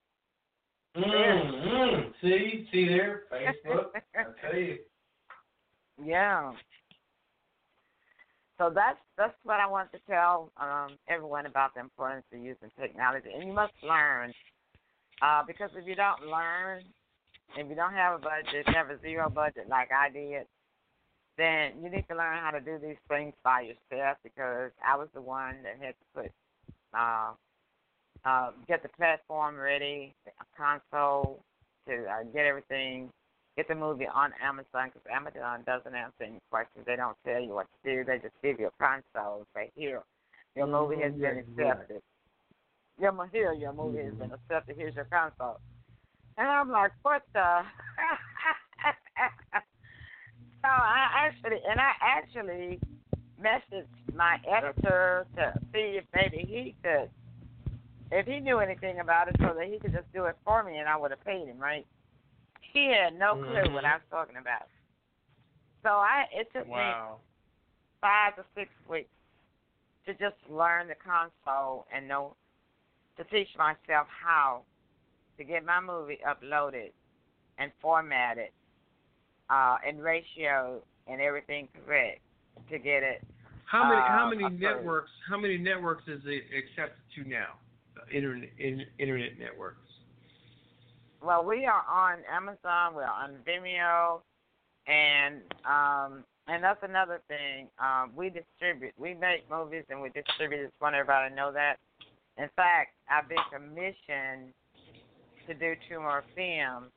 Mm-hmm. See, see there, Facebook. I tell you. Yeah. So that's that's what I want to tell um, everyone about the importance of using technology. And you must learn, uh, because if you don't learn, if you don't have a budget, you have a zero budget like I did, then you need to learn how to do these things by yourself, because I was the one that had to put, uh, uh, get the platform ready, a console, to uh, get everything, get the movie on Amazon, because Amazon doesn't answer any questions. They don't tell you what to do. They just give you a console and say, here, your movie has been accepted. Your, here, your movie has been accepted. Here's your console. And I'm like, what the? So I actually, and I actually messaged my editor to see if maybe he could, if he knew anything about it, so that he could just do it for me, and I would have paid him, right? He had no clue mm-hmm. what I was talking about. So I, it took wow. me five to six weeks to just learn the console and know, to teach myself how to get my movie uploaded and formatted uh, and ratio and everything correct to get it. How many? Uh, how many approved. networks? How many networks is it accepted to now? Internet, in, internet networks. Well, we are on Amazon. We're on Vimeo, and um, and that's another thing. Um, we distribute. We make movies and we distribute. Just want everybody to know that. In fact, I've been commissioned to do two more films.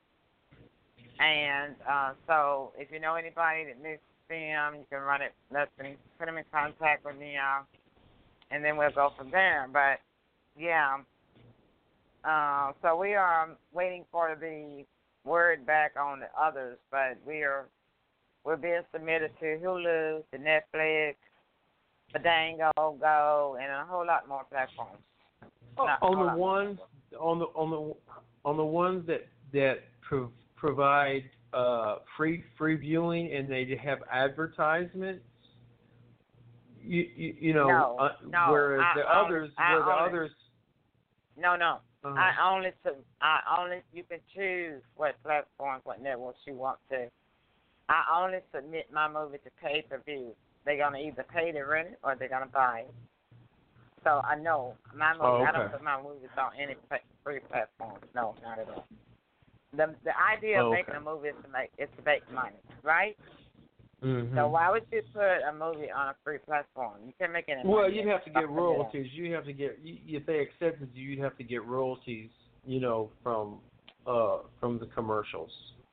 And uh, so, if you know anybody that needs to film, you can run it. Let them put them in contact with me, uh, and then we'll go from there. But yeah. Uh, so we are waiting for the word back on the others, but we are we're being submitted to Hulu, to Netflix, Fandango, Go, and a whole lot more platforms. Oh, on the ones on the on the on the ones that that pro- provide uh, free free viewing and they have advertisements. You you, you know, no, uh, no, whereas I the only, others, I where the only, others. No, no. Uh-huh. I only, I only, you can choose what platforms, what networks you want to. I only submit my movie to pay-per-view. They're going to either pay to rent it or they're going to buy it. So I know my movie, Oh, okay. I don't put my movies on any free platforms. No, not at all. The the idea of Okay. making a movie is to make is to make money, right? Mm-hmm. So why would you put a movie on a free platform? You can't make any money. Well, you'd have to get off of that. royalties. You have to get you, if they accepted you, you'd have to get royalties. You know, from uh from the commercials.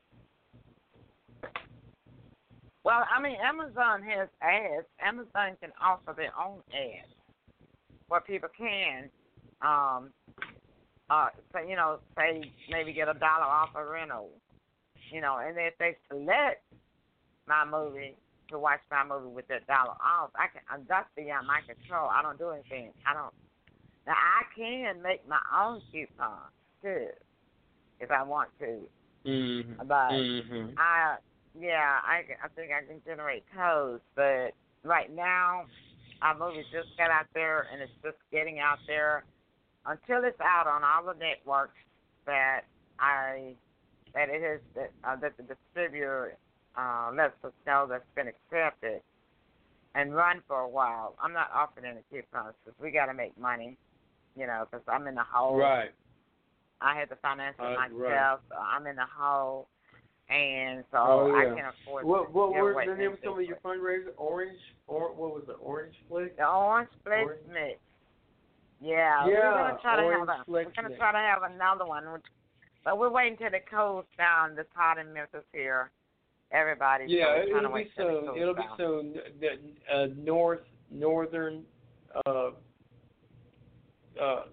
Well, I mean, Amazon has ads. Amazon can offer their own ads where people can, um, uh, so, you know, say maybe get a dollar off a rental, you know, and if they select my movie to watch my movie with that dollar off, I can. uh, That's beyond my control. I don't do anything. I don't. Now I can make my own coupon too, if I want to. Mm-hmm. But mm-hmm. I, yeah, I, I think I can generate codes, but right now, our movie just got out there, and it's just getting out there. Until it's out on all the networks that I, that it is, that, uh, that the distributor uh, lets us know that's been accepted, and run for a while. I'm not offering any coupons because we got to make money, you know, because I'm in the hole. Right. I had to finance it Uh, myself, right. so I'm in the hole. And so Oh, I yeah. can afford What to what get were away the name of with some of your it. fundraisers? Orange or what was it? Orange Flick? The Orange Flex Orange? Mix. Yeah, Yeah, we're gonna try to Orange have a, Flex we're gonna Mix. try to have another one, which, but we're waiting till the cold's down. This hot in Memphis here, everybody. Yeah, so we're it, trying to it'll wait be till the soon. cold's It'll be down. soon. The uh, north northern uh, uh,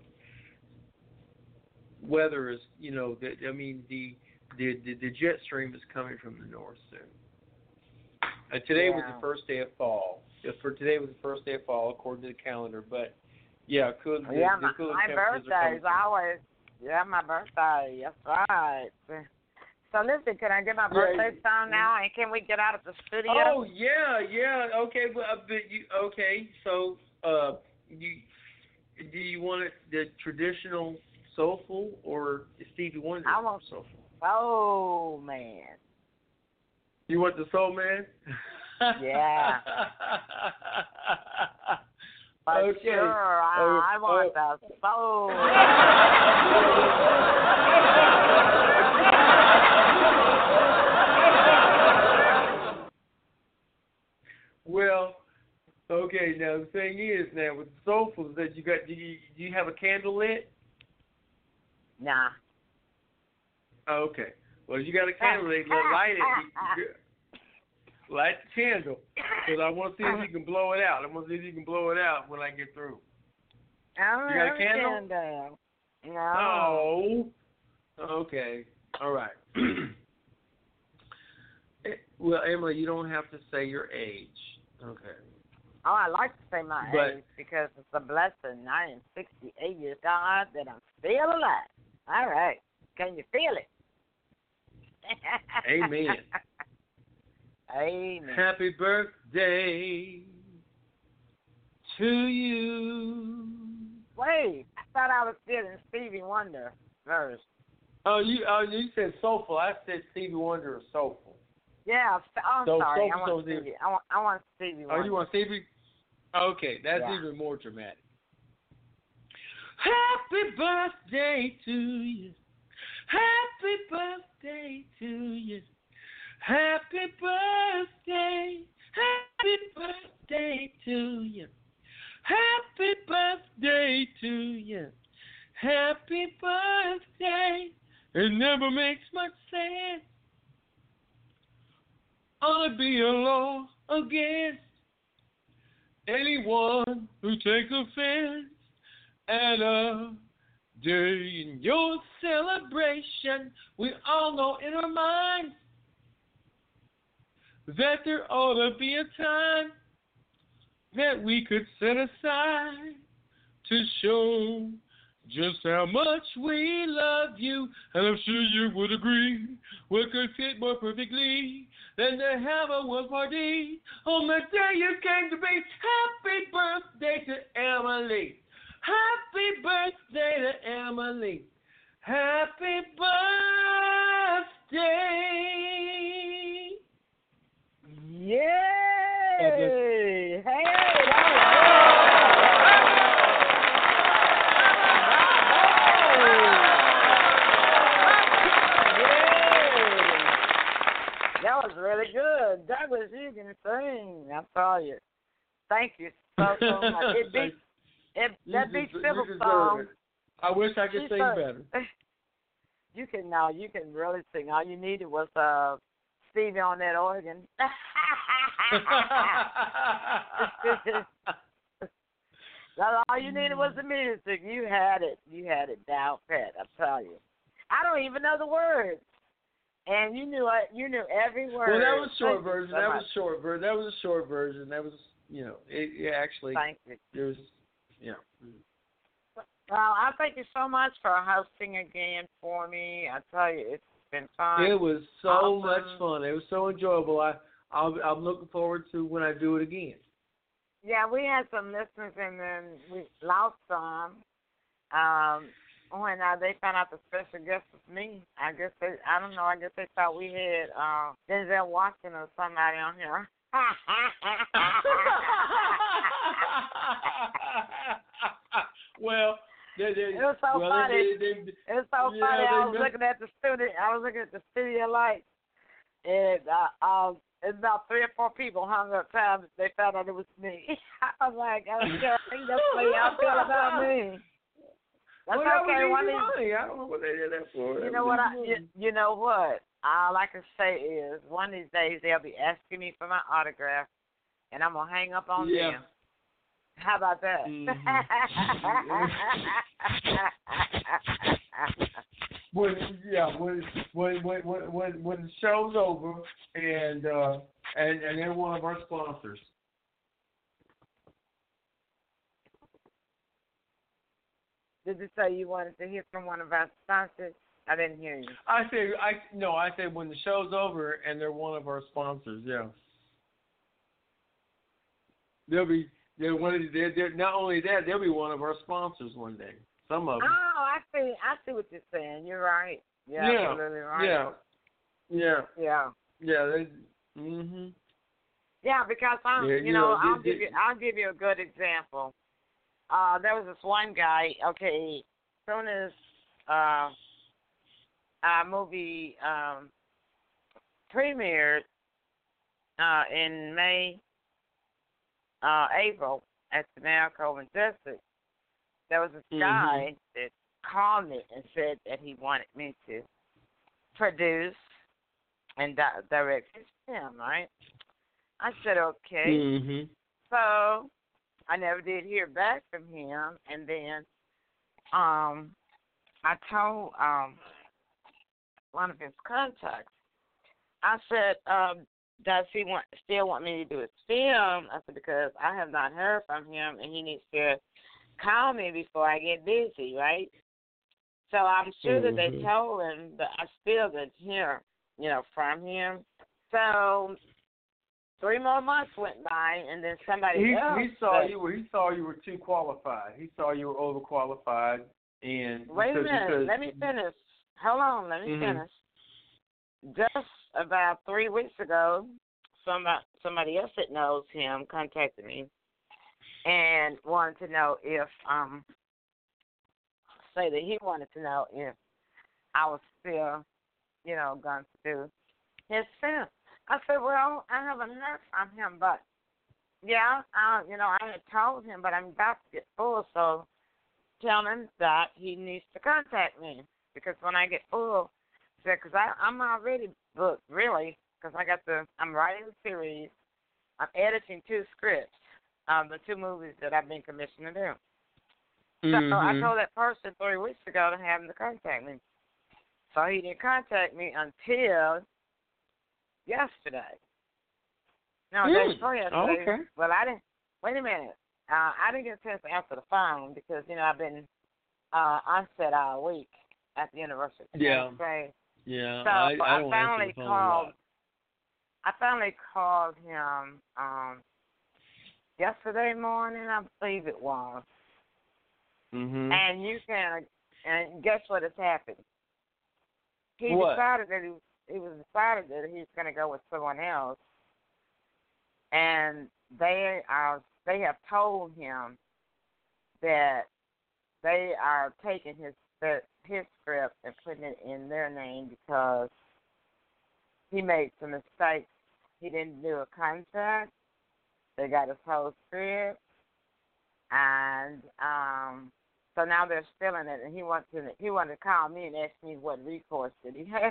weather is, you know, the, I mean the, the the the jet stream is coming from the north soon. Uh, today was Yeah. the first day of fall. Uh, For today was the first day of fall according to the calendar, but yeah, cool. The, Yeah, the my, cooler my temperatures are birthday coming is soon. always. Yeah, my birthday. That's right. So listen, can I get my Yeah, birthday you- song now? And can we get out of the studio? Oh yeah, yeah. Okay, but, uh, but you okay? So, uh, you do you want it the traditional soulful or Stevie Wonder I want- soulful? Oh man. You want the soul man? Yeah. For Okay. sure, I, Oh, I want oh. the soul. Well, okay. Now the thing is, now with the soulful, is that you got do you, do you have a candle lit? Nah. Oh, okay. Well, you got a candle lit, let light it. You- you- Light the candle, because I want to see if you can blow it out. I want to see if you can blow it out when I get through. I don't You got a have candle? candle. No. Oh. Okay. All right. Eh, well, Emily, you don't have to say your age. Okay. Oh, I like to say my But- age because it's a blessing. I am sixty-eight years old that I'm still alive. All right. Can you feel it? Amen. Amen. Happy birthday to you. Wait, I thought I was still in Stevie Wonder verse. Oh, you oh you said soulful. I said Stevie Wonder or soulful. Yeah, I'm So, sorry. so- I want so the- Stevie. I want, I want Stevie Oh, Wonder. you want Stevie? Okay, that's Yeah. even more dramatic. Happy birthday to you. Happy birthday to you. Happy birthday. Happy birthday to you. Happy birthday to you. Happy birthday. It never makes much sense. Ought to be a law against anyone who takes offense at a day in your celebration. We all know in our minds that there ought to be a time that we could set aside to show just how much we love you. And I'm sure you would agree, what could fit more perfectly than to have a one party on the day you came to be. Happy birthday to Emily. Happy birthday to Emily. Happy birthday. Yay! Hey, that was good. good. Douglas, you can sing. I tell you. Thank you so, so much. It beats, it, that beats Sybil's song. It. I wish I could She sing said, better. You can now. You can really sing. All you needed was uh, Stevie on that organ. That's all you needed was the music. You had it. You had it down pat. I tell you. I don't even know the words, and you knew it. You knew every word. Well, that was short Thank version. So that much. was short version. That was a short version. That was, you know, it, it actually. Thank you. There's, yeah. Well, I thank you so much for hosting again for me. I tell you, it's been fun. It was so Awesome. much fun. It was so enjoyable. I, I'll, I'm looking forward to when I do it again. Yeah, we had some listeners and then we lost some. Um, when uh, they found out the special guest was me, I guess they, I don't know, I guess they thought we had uh, Denzel Washington or somebody on here. Well, they, they, it was so well, funny. They, they, they, it was so yeah, funny. I was they, looking at the studio. I was looking at the studio lights, and uh, um, it's about three or four people hung up time. They found out it was me. I was like, I don't care. I think that's the way y'all feel about me. That's well, okay. That One was of easy money. I don't know what they did that for. You That know was what? I, easy you, you know what? All I can say is, one of these days they'll be asking me for my autograph, and I'm gonna hang up on yeah. them. How about that? Mm-hmm. when yeah, when when when when when the show's over and uh and and they're one of our sponsors. Did you say you wanted to hear from one of our sponsors? I didn't hear you. I say I no, I say when the show's over and they're one of our sponsors. Yeah, they'll be they're one of they're, they're not only that they'll be one of our sponsors one day. Some of them. Oh, I see. I see what you're saying. You're right. Yeah, Yeah. absolutely right. Yeah. Yeah. Yeah. Yeah. They, mhm. Yeah, because I'm, Yeah, you, you know, know, I'll they- give you, I'll give you a good example. Uh, there was this one guy. Okay, as soon as uh, our movie um, premiered uh, in May, uh, April at the Maricopa District, there was this Mhm. guy that called me and said that he wanted me to produce and di- direct his film, right? I said, okay. Mhm. So I never did hear back from him, and then um, I told um, one of his contacts, I said, um, does he want still want me to do his film? I said, because I have not heard from him, and he needs to call me before I get busy, right? So I'm sure that they Mhm. told him, but I still didn't hear, you know, from him. So three more months went by, and then somebody He else he saw said, you were he saw you were too qualified. He saw you were overqualified, and wait a because, minute, because, let me finish. Hold on, let me Mhm. finish. Just about three weeks ago, somebody somebody else that knows him contacted me and wanted to know if um say that he wanted to know if I was still, you know, going to do his film. I said, well, I haven't heard from him, but yeah, uh, you know, I had told him, but I'm about to get full, so tell him that he needs to contact me because when I get full, because I'm already booked, really, because I got the, I'm writing a series, I'm editing two scripts, um, the two movies that I've been commissioned to do. So I Mhm. told that person three weeks ago to have him to contact me. So he didn't contact me until yesterday. No, Mm. day before yesterday. Oh, okay. Well, I didn't. Wait a minute. Uh, I didn't get a chance to answer the phone because you know I've been uh, on set all week at the University of Yeah. Tennessee. Yeah, So I, I I don't finally answer the phone called. a lot. I finally called him um, yesterday morning, I believe it was. Mhm. And you can, and guess what has happened? He What? decided that he was, he was decided that he's going to go with someone else, and they are they have told him that they are taking his his script and putting it in their name because he made some mistakes he didn't do a contract. They got his whole script, and um, so now they're stealing it. And he wants to he wanted to call me and ask me what recourse did he have.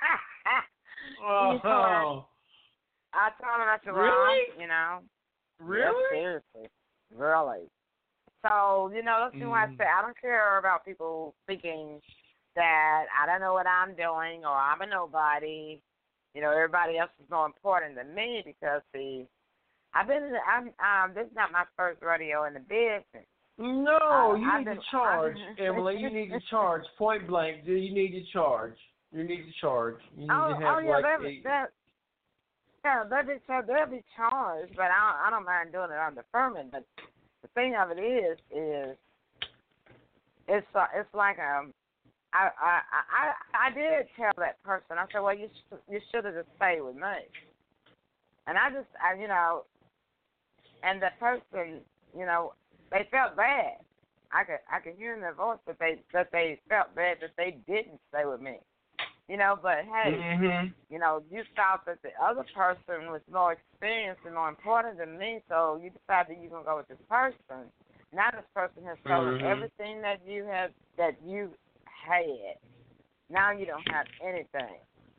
Oh. I told him I said, Really? well, you know, Really? yeah, seriously, really. So you know, that's mm. why I say I don't care about people thinking that I don't know what I'm doing or I'm a nobody. You know, everybody else is more important than me because see, I've been. I'm. Um, this is not my first rodeo in the business. No, uh, you I've need been, to charge, Emily. You need to charge. Point blank. You need to charge. You need to charge. You need oh, to have oh yeah, like that, a, that, yeah, they'll be they'll be charged, but I don't, I don't mind doing it on deferment. But the thing of it is, is it's uh, it's like um, I I I I did tell that person. I said, well, you sh- you should have just stayed with me. And I just, I, you know, and the person, you know, they felt bad. I could I could hear in their voice that they that they felt bad that they didn't stay with me. You know, but hey, mm-hmm. you know, you thought that the other person was more experienced and more important than me, so you decided you're gonna go with this person. Now this person has stolen mm-hmm. everything that you have that you had. Now you don't have anything.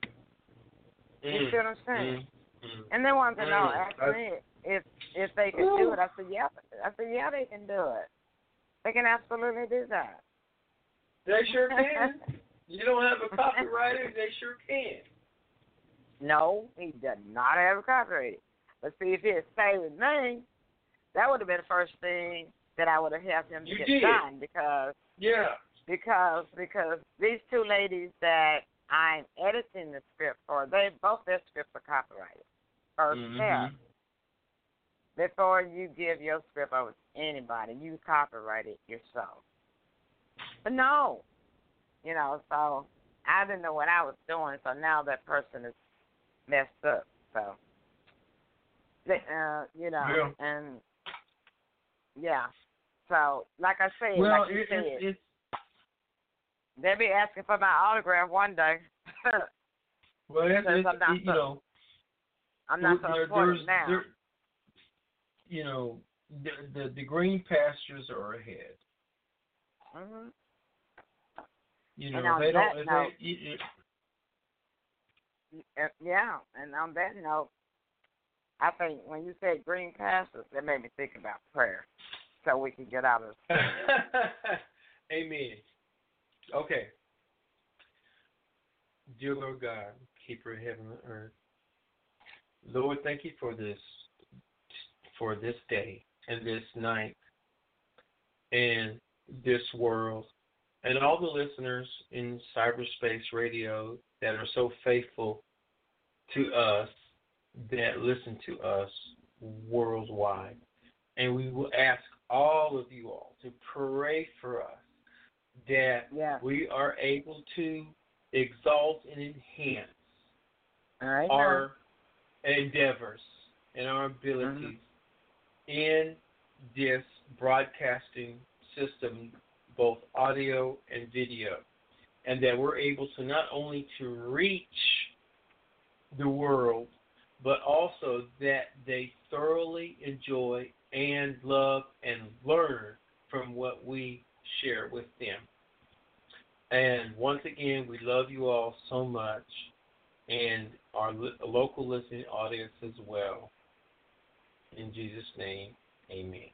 Mm. You see what I'm saying? Mm. And they wanted to know, mm. ask me if if they could do it. I said, yeah. I said, yeah, they can do it. They can absolutely do that. They sure can. You don't have a copywriter, they sure can. No, he does not have a copyright. But see, if he had stayed with me, that would have been the first thing that I would have helped him to you get did. done because yeah, because because these two ladies that I'm editing the script for, they both their scripts are copyrighted. First mm-hmm. step. Before you give your script over to anybody, you copyright it yourself. But no. You know, so I didn't know what I was doing, so now that person is messed up. So, uh, you know, yeah. and yeah. So, like I said, well, like you it, said, it, it's, they'll be asking for my autograph one day. well, it's, it's, I'm not you so, know, I'm not so there, important now. There, you know, the, the the green pastures are ahead. Mm-hmm. You know, and they that don't. Note, they, it, it, yeah, and on that note, I think when you said green pastures, it made me think about prayer, so we can get out of this. Amen. Okay. Dear Lord God, keeper of heaven and earth, Lord, thank you for this, for this day and this night and this world. And all the listeners in cyberspace radio that are so faithful to us, that listen to us worldwide. And we will ask all of you all to pray for us that yeah. we are able to exalt and enhance right, our now. endeavors and our abilities mm-hmm. in this broadcasting system, both audio and video, and that we're able to not only to reach the world, but also that they thoroughly enjoy and love and learn from what we share with them. And once again, we love you all so much, and our li- local listening audience as well. In Jesus' name, amen.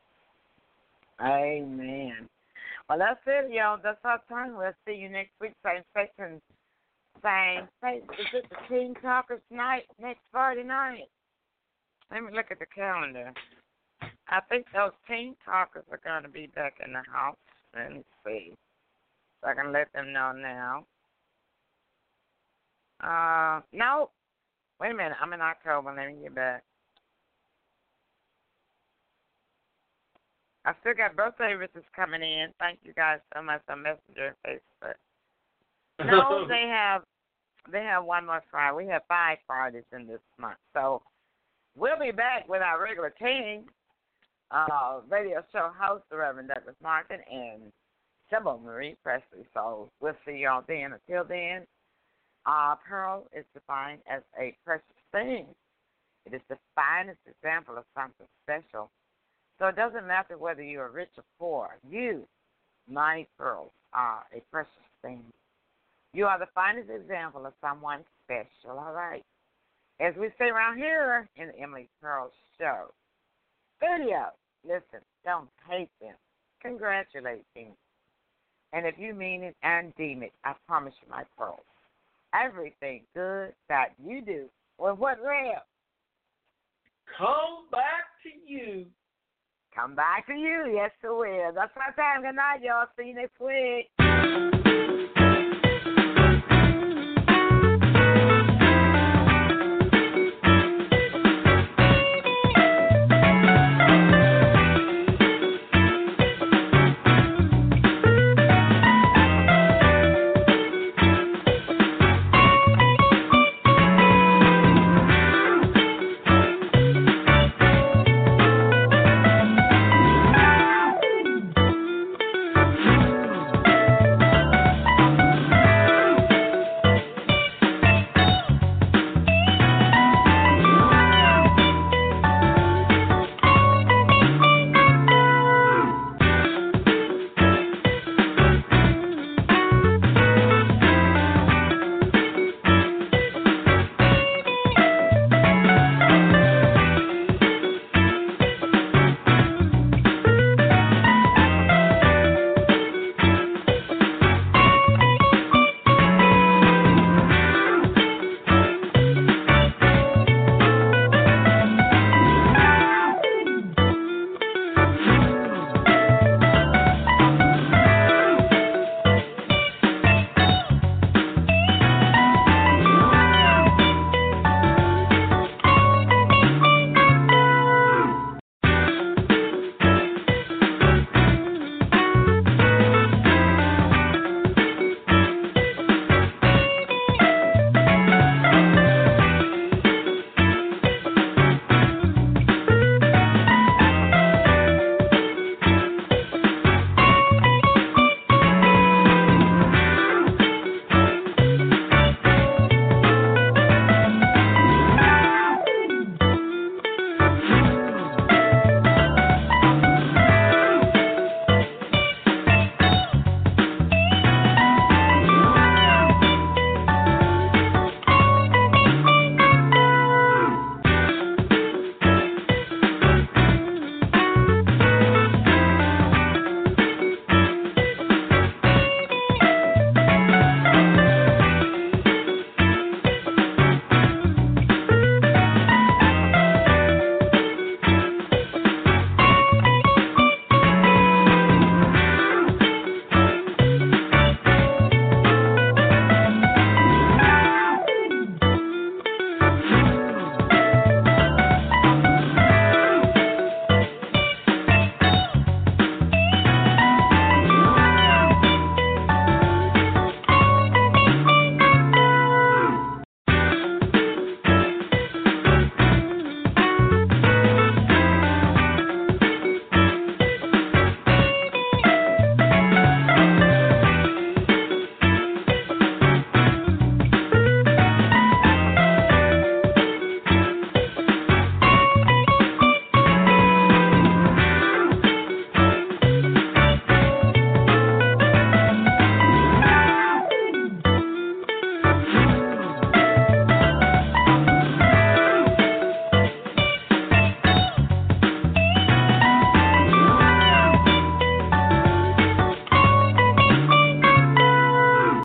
Amen. Well, that's it, y'all. That's our time. We'll see you next week. Same station, same place. Is it the Teen Talkers night next Friday night? Let me look at the calendar. I think those Teen Talkers are going to be back in the house. Let me see. So I can let them know now. Uh, no. Wait a minute. I'm in October. Let me get back. I still got birthday wishes coming in. Thank you guys so much on Messenger and Facebook. No, they have they have one more Friday. We have five Fridays in this month. So we'll be back with our regular team. Uh, radio show host, the Reverend Douglas Martin, and Sybil Marie Presley. So we'll see y'all then. Until then, uh, Pearl is defined as a precious thing. It is the finest example of something special. So it doesn't matter whether you are rich or poor. You, my pearls, are a precious thing. You are the finest example of someone special, all right? As we say around here in the Emily Pearls Show, studio, listen, don't hate them. Congratulate them. And if you mean it and deem it, I promise you, my pearls, everything good that you do, well, what real? Come back to you. Come back to you, yes it will. That's my time. Good night, y'all. See you next week.